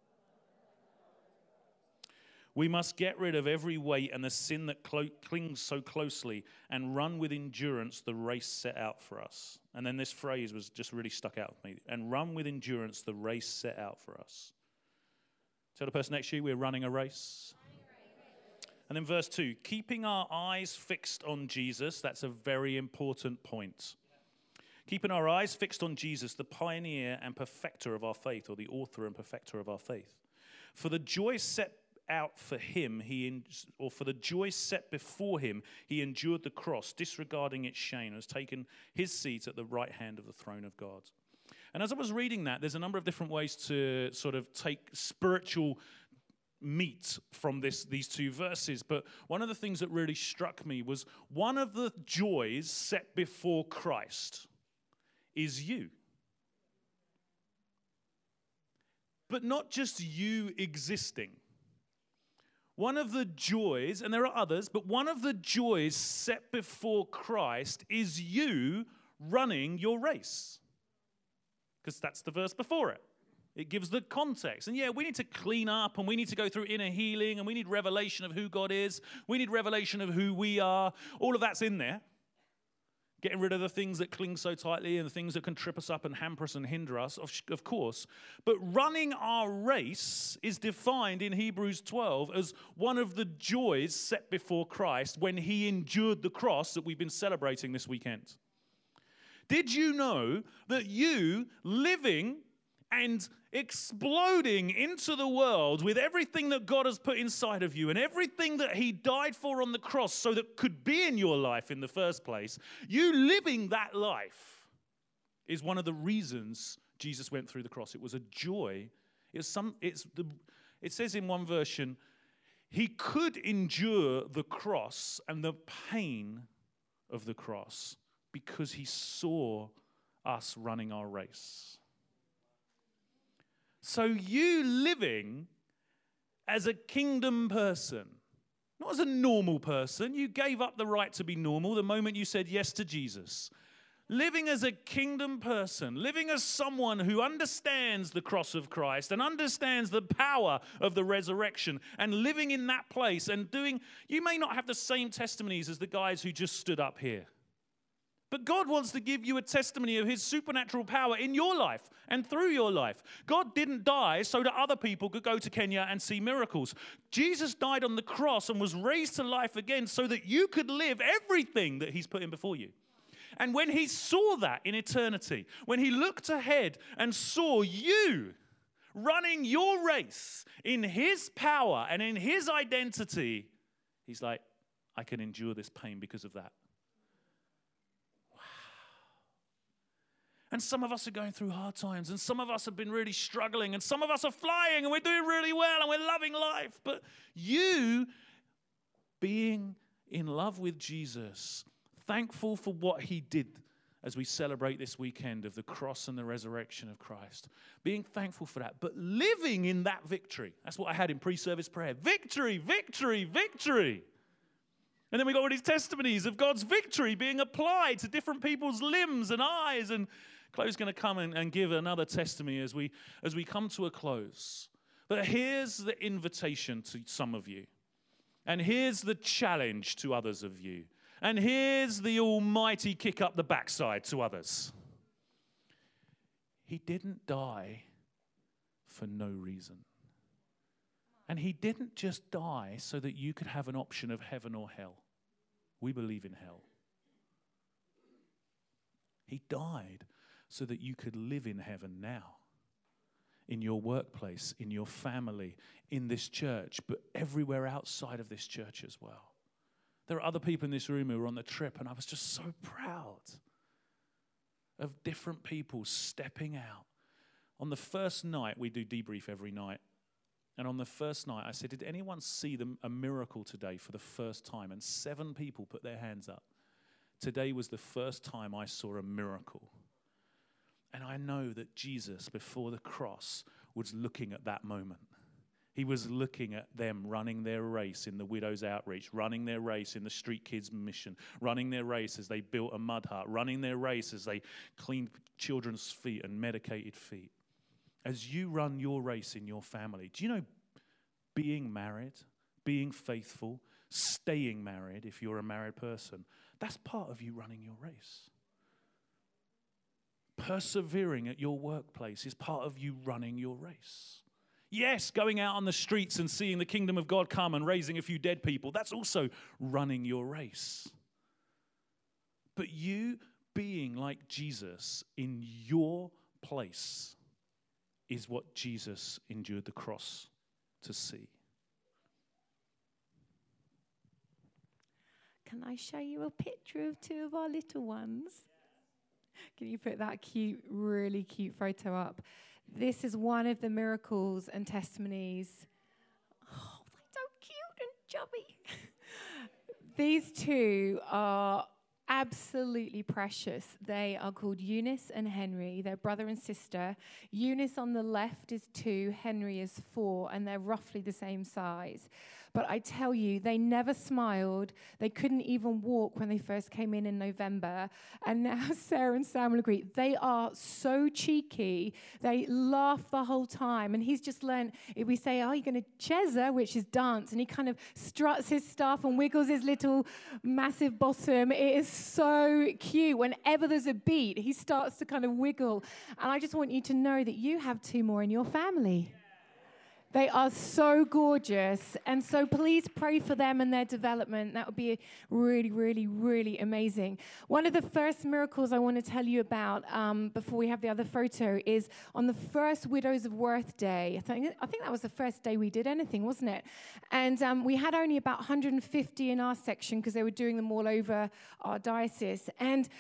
[SPEAKER 2] We must get rid of every weight and the sin that clo- clings so closely and run with endurance the race set out for us. And then this phrase was just really stuck out with me. And run with endurance the race set out for us. Tell the person next to you, we're running a race. And then verse two, keeping our eyes fixed on Jesus. That's a very important point. Keeping our eyes fixed on Jesus, the pioneer and perfecter of our faith, or the author and perfecter of our faith. For the joy set out for him, he in, or for the joy set before him, he endured the cross, disregarding its shame, and has taken his seat at the right hand of the throne of God. And as I was reading that, there's a number of different ways to sort of take spiritual meat from this these two verses. But one of the things that really struck me was one of the joys set before Christ is you. But not just you existing. One of the joys, and there are others, but one of the joys set before Christ is you running your race. Because that's the verse before it. It gives the context. And yeah, we need to clean up, and we need to go through inner healing, and we need revelation of who God is. We need revelation of who we are. All of that's in there. Getting rid of the things that cling so tightly and the things that can trip us up and hamper us and hinder us, of, of course. But running our race is defined in Hebrews twelve as one of the joys set before Christ when he endured the cross that we've been celebrating this weekend. Did you know that you living and exploding into the world with everything that God has put inside of you and everything that he died for on the cross so that could be in your life in the first place, you living that life is one of the reasons Jesus went through the cross. It was a joy. It's some, it's the, it says in one version, he could endure the cross and the pain of the cross because he saw us running our race. So you living as a kingdom person, not as a normal person. You gave up the right to be normal the moment you said yes to Jesus. Living as a kingdom person, living as someone who understands the cross of Christ and understands the power of the resurrection, and living in that place and doing, you may not have the same testimonies as the guys who just stood up here. But God wants to give you a testimony of his supernatural power in your life and through your life. God didn't die so that other people could go to Kenya and see miracles. Jesus died on the cross and was raised to life again so that you could live everything that he's put in before you. And when he saw that in eternity, when he looked ahead and saw you running your race in his power and in his identity, he's like, I can endure this pain because of that. And some of us are going through hard times, and some of us have been really struggling, and some of us are flying, and we're doing really well, and we're loving life. But you being in love with Jesus, thankful for what he did as we celebrate this weekend of the cross and the resurrection of Christ, being thankful for that, but living in that victory. That's what I had in pre-service prayer. Victory, victory, victory. And then we got all these testimonies of God's victory being applied to different people's limbs and eyes. And Chloe's going to come and, and give another testimony as we, as we come to a close. But here's the invitation to some of you. And here's the challenge to others of you. And here's the almighty kick up the backside to others. He didn't die for no reason. And he didn't just die so that you could have an option of heaven or hell. We believe in hell. He died so that you could live in heaven now. In your workplace, in your family, in this church, but everywhere outside of this church as well. There are other people in this room who were on the trip, and I was just so proud of different people stepping out. On the first night, we do debrief every night. And on the first night, I said, did anyone see the, a miracle today for the first time? And seven people put their hands up. Today was the first time I saw a miracle. And I know that Jesus, before the cross, was looking at that moment. He was looking at them running their race in the Widows Outreach, running their race in the Street Kids Mission, running their race as they built a mud hut, running their race as they cleaned children's feet and medicated feet. As you run your race in your family, do you know being married, being faithful, staying married if you're a married person, that's part of you running your race. Persevering at your workplace is part of you running your race. Yes, going out on the streets and seeing the kingdom of God come and raising a few dead people, that's also running your race. But you being like Jesus in your place is what Jesus endured the cross to see.
[SPEAKER 13] Can I show you a picture of two of our little ones? Can you put that cute, really cute photo up? This is one of the miracles and testimonies. Oh, they're so cute and chubby. These two are absolutely precious. They are called Eunice and Henry. They're brother and sister. Eunice on the left is two, Henry is four, and they're roughly the same size. But I tell you, they never smiled. They couldn't even walk when they first came in in November. And now Sarah and Sam will agree, they are so cheeky. They laugh the whole time. And he's just learned, if we say, oh, you're going to cheza, which is dance, and he kind of struts his stuff and wiggles his little massive bottom. It is so cute. Whenever there's a beat, he starts to kind of wiggle. And I just want you to know that you have two more in your family. They are so gorgeous, and so please pray for them and their development. That would be really, really, really amazing. One of the first miracles I want to tell you about um, before we have the other photo is on the first Widows of Worth Day. I think, I think that was the first day we did anything, wasn't it? And um, we had only about one hundred fifty in our section because they were doing them all over our diocese. And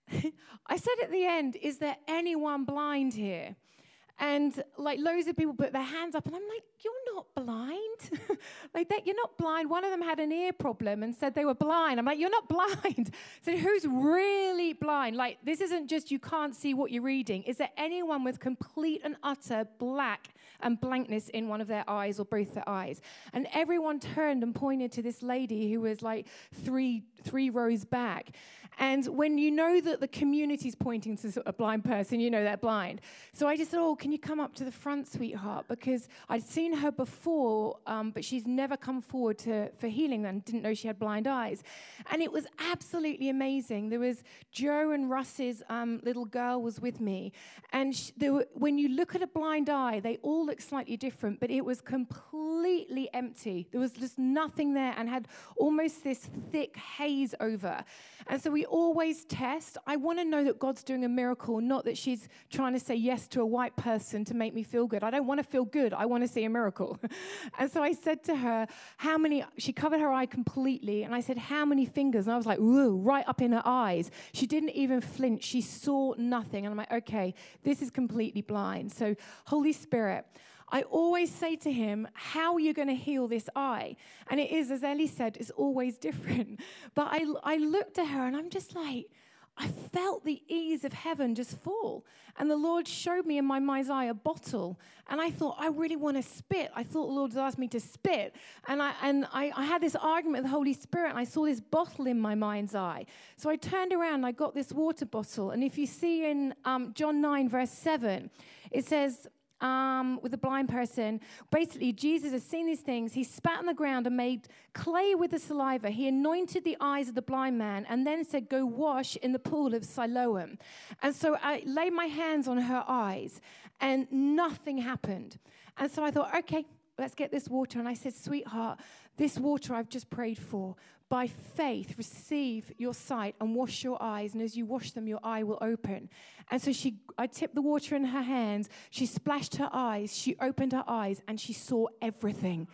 [SPEAKER 13] I said at the end, is there anyone blind here? And like loads of people put their hands up, and I'm like, you're not blind. Like that, you're not blind. One of them had an ear problem and said they were blind. I'm like, you're not blind. So who's really blind? Like this isn't just you can't see what you're reading. Is there anyone with complete and utter black and blankness in one of their eyes or both their eyes? And everyone turned and pointed to this lady who was like three three rows back. And when you know that the community's pointing to a blind person, you know they're blind. So I just thought, oh, can you come up to the front, sweetheart? Because I'd seen her before, um, but she's never come forward to, for healing and didn't know she had blind eyes. And it was absolutely amazing. There was Joe and Russ's um, little girl was with me. And sh- there were, when you look at a blind eye, they all look slightly different, but it was completely empty. There was just nothing there and had almost this thick haze over. And so we always test. I want to know that God's doing a miracle, not that she's trying to say yes to a white person to make me feel good. I don't want to feel good. I want to see a miracle. And so I said to her, how many, she covered her eye completely, and I said, how many fingers? And I was like, whoa, right up in her eyes. She didn't even flinch. She saw nothing. And I'm like, okay, this is completely blind. So Holy Spirit, I always say to him, how are you going to heal this eye? And it is, as Ellie said, it's always different. But I, I looked at her and I'm just like, I felt the ease of heaven just fall. And the Lord showed me in my mind's eye a bottle. And I thought, I really want to spit. I thought the Lord had asked me to spit. And I and I, I had this argument with the Holy Spirit, and I saw this bottle in my mind's eye. So I turned around and I got this water bottle. And if you see in um, John nine, verse seven, it says, Um, with a blind person. Basically, Jesus has seen these things. He spat on the ground and made clay with the saliva. He anointed the eyes of the blind man and then said, go wash in the pool of Siloam. And so I laid my hands on her eyes and nothing happened. And so I thought, okay, let's get this water. And I said, sweetheart, this water I've just prayed for, by faith, receive your sight and wash your eyes. And as you wash them, your eye will open. And so she, I tipped the water in her hands. She splashed her eyes. She opened her eyes and she saw everything.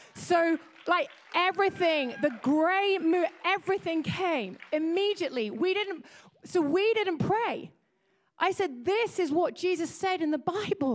[SPEAKER 13] So like everything, the gray, everything came immediately. We didn't, so we didn't pray. I said, this is what Jesus said in the Bible.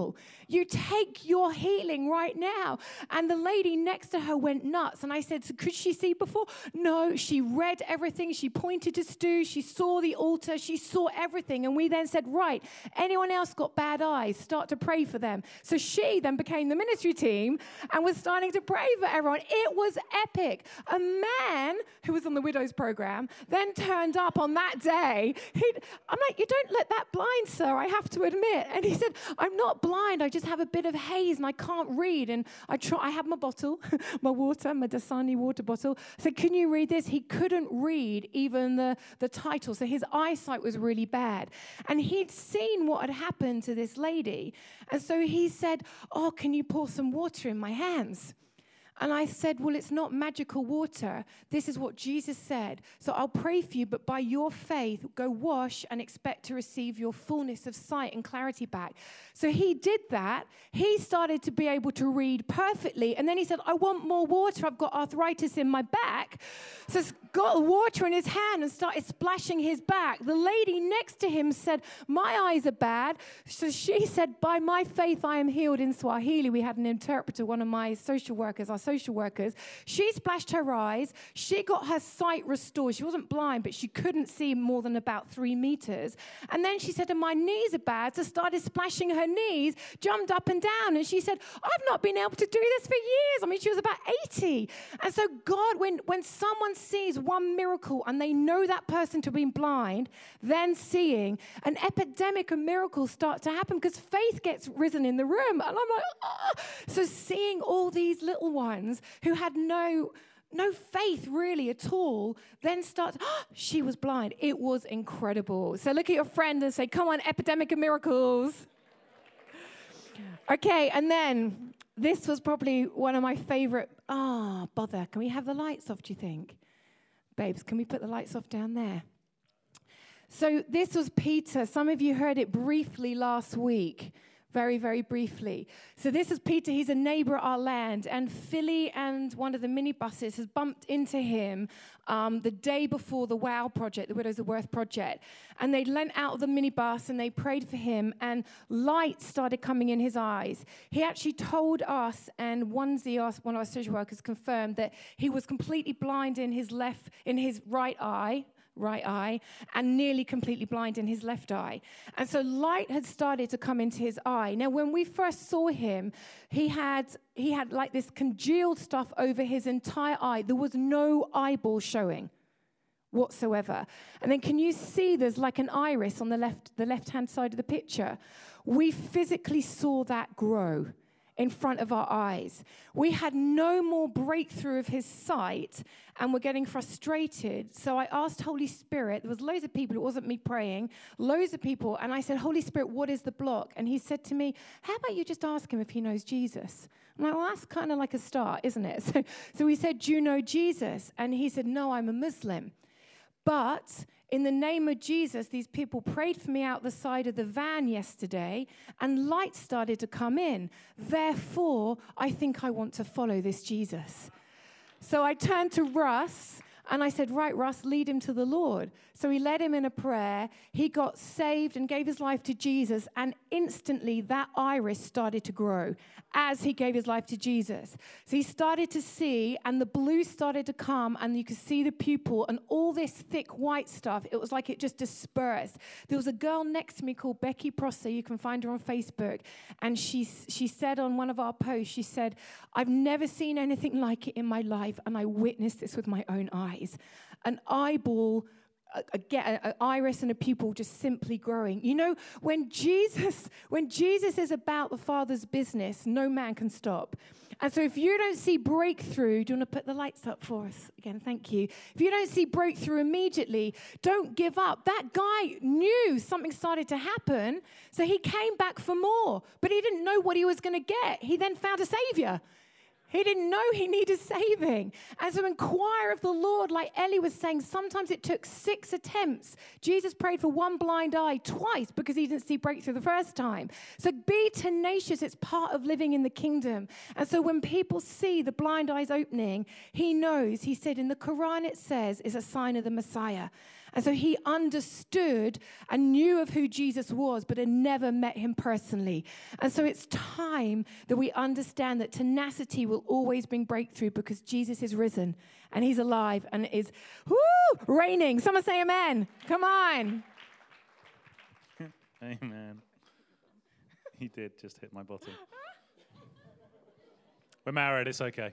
[SPEAKER 13] You take your healing right now. And the lady next to her went nuts. And I said, so could she see before? No, she read everything. She pointed to Stu. She saw the altar. She saw everything. And we then said, right, anyone else got bad eyes? Start to pray for them. So she then became the ministry team and was starting to pray for everyone. It was epic. A man who was on the Widows program then turned up on that day. He'd, I'm like, you don't look that blind, sir, I have to admit. And he said, I'm not blind. I just have a bit of haze and I can't read. And I try, I have my bottle, my water, my Dasani water bottle. I said, can you read this? He couldn't read even the, the title. So his eyesight was really bad. And he'd seen what had happened to this lady. And so he said, oh, can you pour some water in my hands? And I said, well, it's not magical water. This is what Jesus said. So I'll pray for you, but by your faith, go wash and expect to receive your fullness of sight and clarity back. So he did that. He started to be able to read perfectly. And then he said, I want more water. I've got arthritis in my back. So he got water in his hand and started splashing his back. The lady next to him said, my eyes are bad. So she said, by my faith, I am healed in Swahili. We had an interpreter, one of my social workers, our social workers. She splashed her eyes. She got her sight restored. She wasn't blind, but she couldn't see more than about three meters. And then she said, and my knees are bad. So started splashing her knees, jumped up and down. And she said, I've not been able to do this for years. I mean, she was about eighty. And so God, when, when someone sees one miracle and they know that person to be blind, then seeing, an epidemic of miracles start to happen because faith gets risen in the room. And I'm like, oh. So seeing all these little ones who had no no faith really at all, then start, oh, she was blind. It was incredible. So look at your friend and say, come on, epidemic of miracles. Okay, and then this was probably one of my favorite. Ah, oh, bother. Can we have the lights off, do you think? Babes, can we put the lights off down there? So this was Peter. Some of you heard it briefly last week. Very, very briefly. So this is Peter. He's a neighbor at our land. And Philly and one of the minibuses has bumped into him um, the day before the WOW project, the Widows of Worth project. And they leant out of the minibus and they prayed for him. And light started coming in his eyes. He actually told us, and Onesie, one of our social workers, confirmed that he was completely blind in his left, in his right eye. right eye, and nearly completely blind in his left eye. And so light had started to come into his eye. Now, when we first saw him, he had he had like this congealed stuff over his entire eye. There was no eyeball showing whatsoever. And then can you see there's like an iris on the left, the left-hand side of the picture? We physically saw that grow in front of our eyes. We had no more breakthrough of his sight, and we're getting frustrated. So I asked Holy Spirit, there was loads of people, it wasn't me praying, loads of people, and I said, Holy Spirit, what is the block? And he said to me, how about you just ask him if he knows Jesus? I'm like, well, that's kind of like a start, isn't it? So, so we said, do you know Jesus? And he said, no, I'm a Muslim. But in the name of Jesus, these people prayed for me out the side of the van yesterday, and light started to come in. Therefore, I think I want to follow this Jesus. So I turned to Russ, and I said, right, Russ, lead him to the Lord. So he led him in a prayer. He got saved and gave his life to Jesus, and instantly that iris started to grow as he gave his life to Jesus. So he started to see, and the blue started to come, and you could see the pupil, and all this thick white stuff, it was like it just dispersed. There was a girl next to me called Becky Prosser. You can find her on Facebook. And she, she said on one of our posts, she said, I've never seen anything like it in my life, and I witnessed this with my own eyes. An eyeball, an iris and a pupil just simply growing. You know, when Jesus, when Jesus is about the Father's business, no man can stop. And so if you don't see breakthrough, do you want to put the lights up for us? Again, thank you. If you don't see breakthrough immediately, don't give up. That guy knew something started to happen, so he came back for more. But he didn't know what he was going to get. He then found a savior. He didn't know he needed saving. And so inquire of the Lord, like Ellie was saying, sometimes it took six attempts. Jesus prayed for one blind eye twice because he didn't see breakthrough the first time. So be tenacious. It's part of living in the kingdom. And so when people see the blind eyes opening, he knows, he said in the Quran it says, is a sign of the Messiah. And so he understood and knew of who Jesus was, but had never met him personally. And so it's time that we understand that tenacity will always bring breakthrough because Jesus is risen and he's alive and is, whoo, reigning. Someone say amen. Come on.
[SPEAKER 2] Amen. He did just hit my bottom. We're married, it's okay.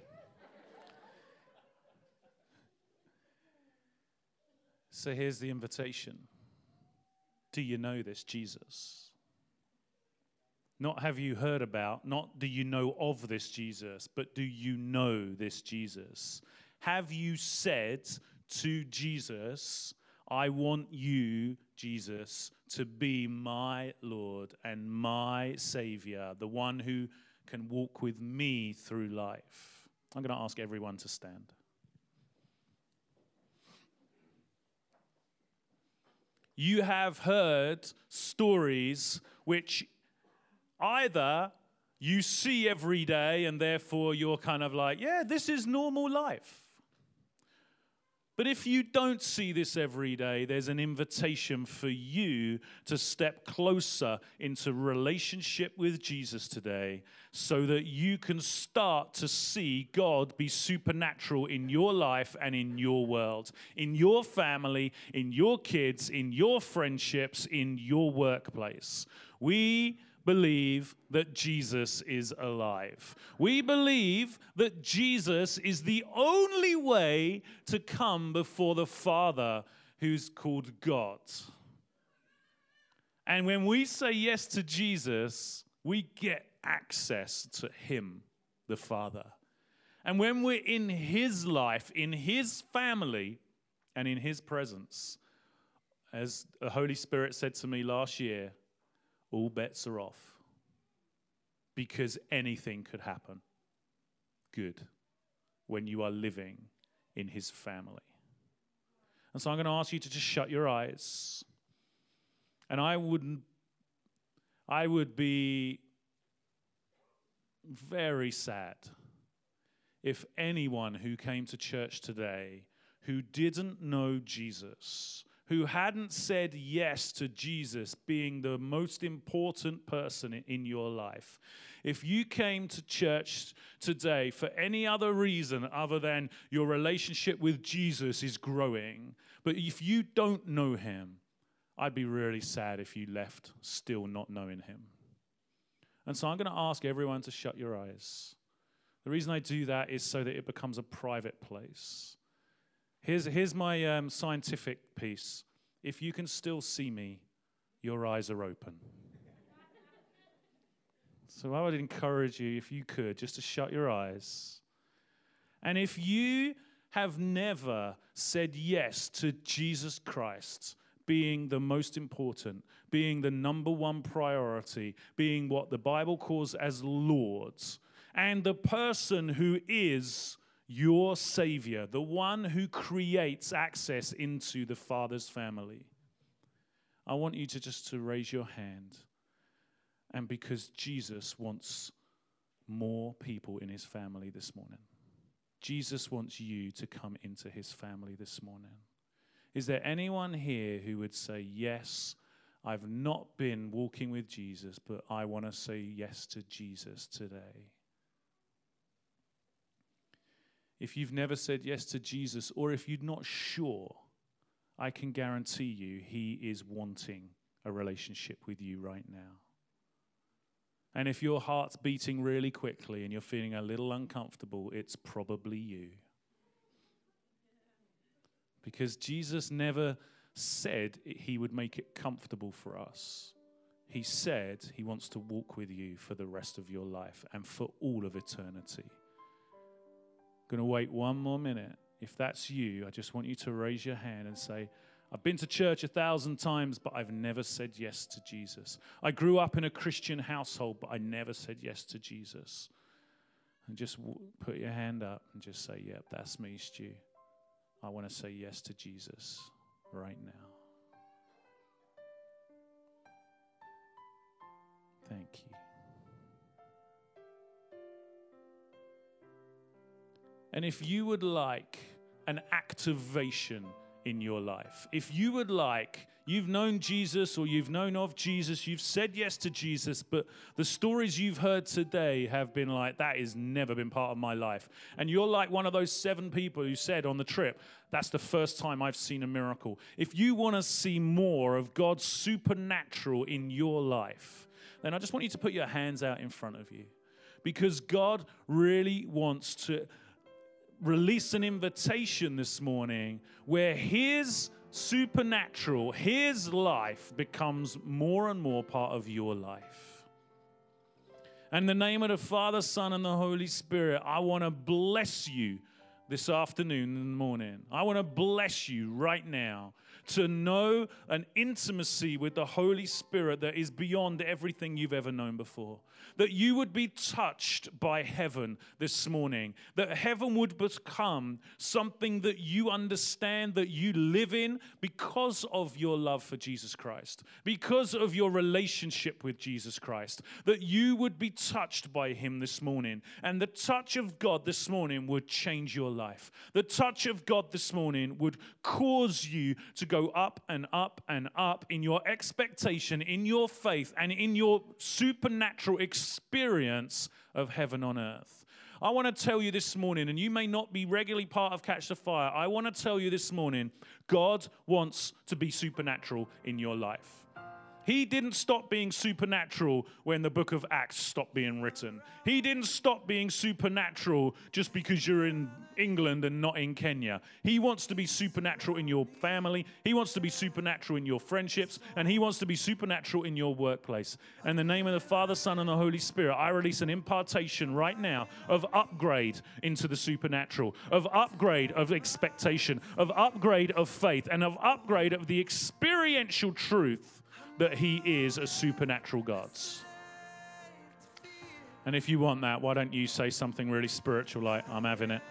[SPEAKER 2] So here's the invitation. Do you know this Jesus? Not have you heard about, not do you know of this Jesus, but do you know this Jesus? Have you said to Jesus, I want you, Jesus, to be my Lord and my Savior, the one who can walk with me through life? I'm going to ask everyone to stand. You have heard stories which either you see every day and therefore you're kind of like, yeah, this is normal life. But if you don't see this every day, there's an invitation for you to step closer into relationship with Jesus today so that you can start to see God be supernatural in your life and in your world, in your family, in your kids, in your friendships, in your workplace. We believe that Jesus is alive. We believe that Jesus is the only way to come before the Father who's called God. And when we say yes to Jesus, we get access to him, the Father. And when we're in his life, in his family, and in his presence, as the Holy Spirit said to me last year, all bets are off, because anything could happen good when you are living in his family. And so I'm going to ask you to just shut your eyes. And I wouldn't, I would be very sad if anyone who came to church today who didn't know Jesus, who hadn't said yes to Jesus being the most important person in your life. If you came to church today for any other reason other than your relationship with Jesus is growing, but if you don't know him, I'd be really sad if you left still not knowing him. And so I'm going to ask everyone to shut your eyes. The reason I do that is so that it becomes a private place. Here's, here's my um, scientific piece. If you can still see me, your eyes are open. So I would encourage you, if you could, just to shut your eyes. And if you have never said yes to Jesus Christ being the most important, being the number one priority, being what the Bible calls as Lord, and the person who is your Savior, the one who creates access into the Father's family, I want you to just to raise your hand. And because Jesus wants more people in his family this morning. Jesus wants you to come into his family this morning. Is there anyone here who would say, yes, I've not been walking with Jesus, but I want to say yes to Jesus today? If you've never said yes to Jesus, or if you're not sure, I can guarantee you he is wanting a relationship with you right now. And if your heart's beating really quickly and you're feeling a little uncomfortable, it's probably you. Because Jesus never said he would make it comfortable for us. He said he wants to walk with you for the rest of your life and for all of eternity. I'm going to wait one more minute. If that's you, I just want you to raise your hand and say, I've been to church a thousand times, but I've never said yes to Jesus. I grew up in a Christian household, but I never said yes to Jesus. And just w- put your hand up and just say, yep, that's me, Stu. I want to say yes to Jesus right now. Thank you. And if you would like an activation in your life. If you would like, you've known Jesus or you've known of Jesus, you've said yes to Jesus, but the stories you've heard today have been like, that has never been part of my life. And you're like one of those seven people who said on the trip, that's the first time I've seen a miracle. If you want to see more of God's supernatural in your life, then I just want you to put your hands out in front of you, because God really wants to release an invitation this morning where His supernatural, His life becomes more and more part of your life. In the name of the Father, Son, and the Holy Spirit, I want to bless you this afternoon and morning. I want to bless you right now to know an intimacy with the Holy Spirit that is beyond everything you've ever known before. That you would be touched by heaven this morning. That heaven would become something that you understand, that you live in because of your love for Jesus Christ. Because of your relationship with Jesus Christ. That you would be touched by Him this morning. And the touch of God this morning would change your life. The touch of God this morning would cause you to go up and up and up in your expectation, in your faith, and in your supernatural experience of heaven on earth. I want to tell you this morning, and you may not be regularly part of Catch the Fire, I want to tell you this morning, God wants to be supernatural in your life. He didn't stop being supernatural when the book of Acts stopped being written. He didn't stop being supernatural just because you're in England and not in Kenya. He wants to be supernatural in your family. He wants to be supernatural in your friendships. And He wants to be supernatural in your workplace. In the name of the Father, Son, and the Holy Spirit, I release an impartation right now of upgrade into the supernatural, of upgrade of expectation, of upgrade of faith, and of upgrade of the experiential truth that He is a supernatural God. And if you want that, why don't you say something really spiritual like, I'm having it.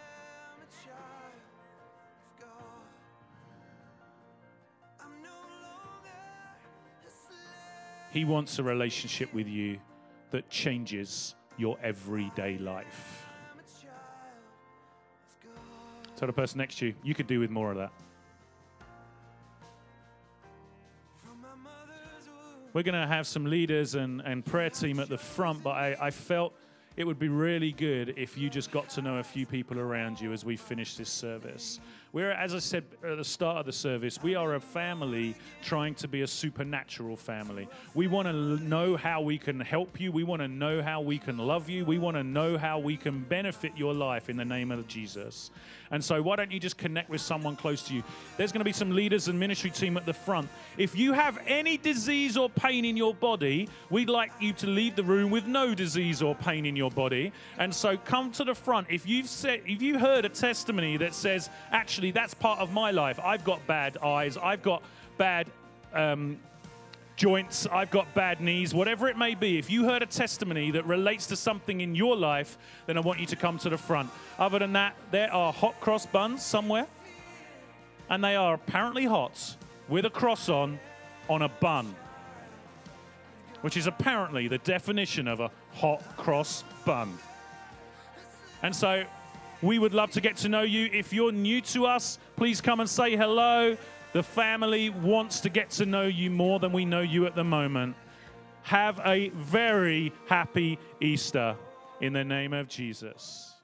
[SPEAKER 2] He wants a relationship with you that changes your everyday life. Tell the person next to you, you could do with more of that. We're going to have some leaders and, and prayer team at the front, but I, I felt it would be really good if you just got to know a few people around you as we finish this service. We're, as I said at the start of the service, we are a family trying to be a supernatural family. We want to know how we can help you. We want to know how we can love you. We want to know how we can benefit your life in the name of Jesus. And so why don't you just connect with someone close to you? There's going to be some leaders and ministry team at the front. If you have any disease or pain in your body, we'd like you to leave the room with no disease or pain in your body. And so come to the front. If you've said, if you heard a testimony that says, actually, that's part of my life. I've got bad eyes. I've got bad um, joints. I've got bad knees. Whatever it may be, if you heard a testimony that relates to something in your life, then I want you to come to the front. Other than that, there are hot cross buns somewhere, and they are apparently hot with a cross on, on a bun, which is apparently the definition of a hot cross bun. And so we would love to get to know you. If you're new to us, please come and say hello. The family wants to get to know you more than we know you at the moment. Have a very happy Easter in the name of Jesus.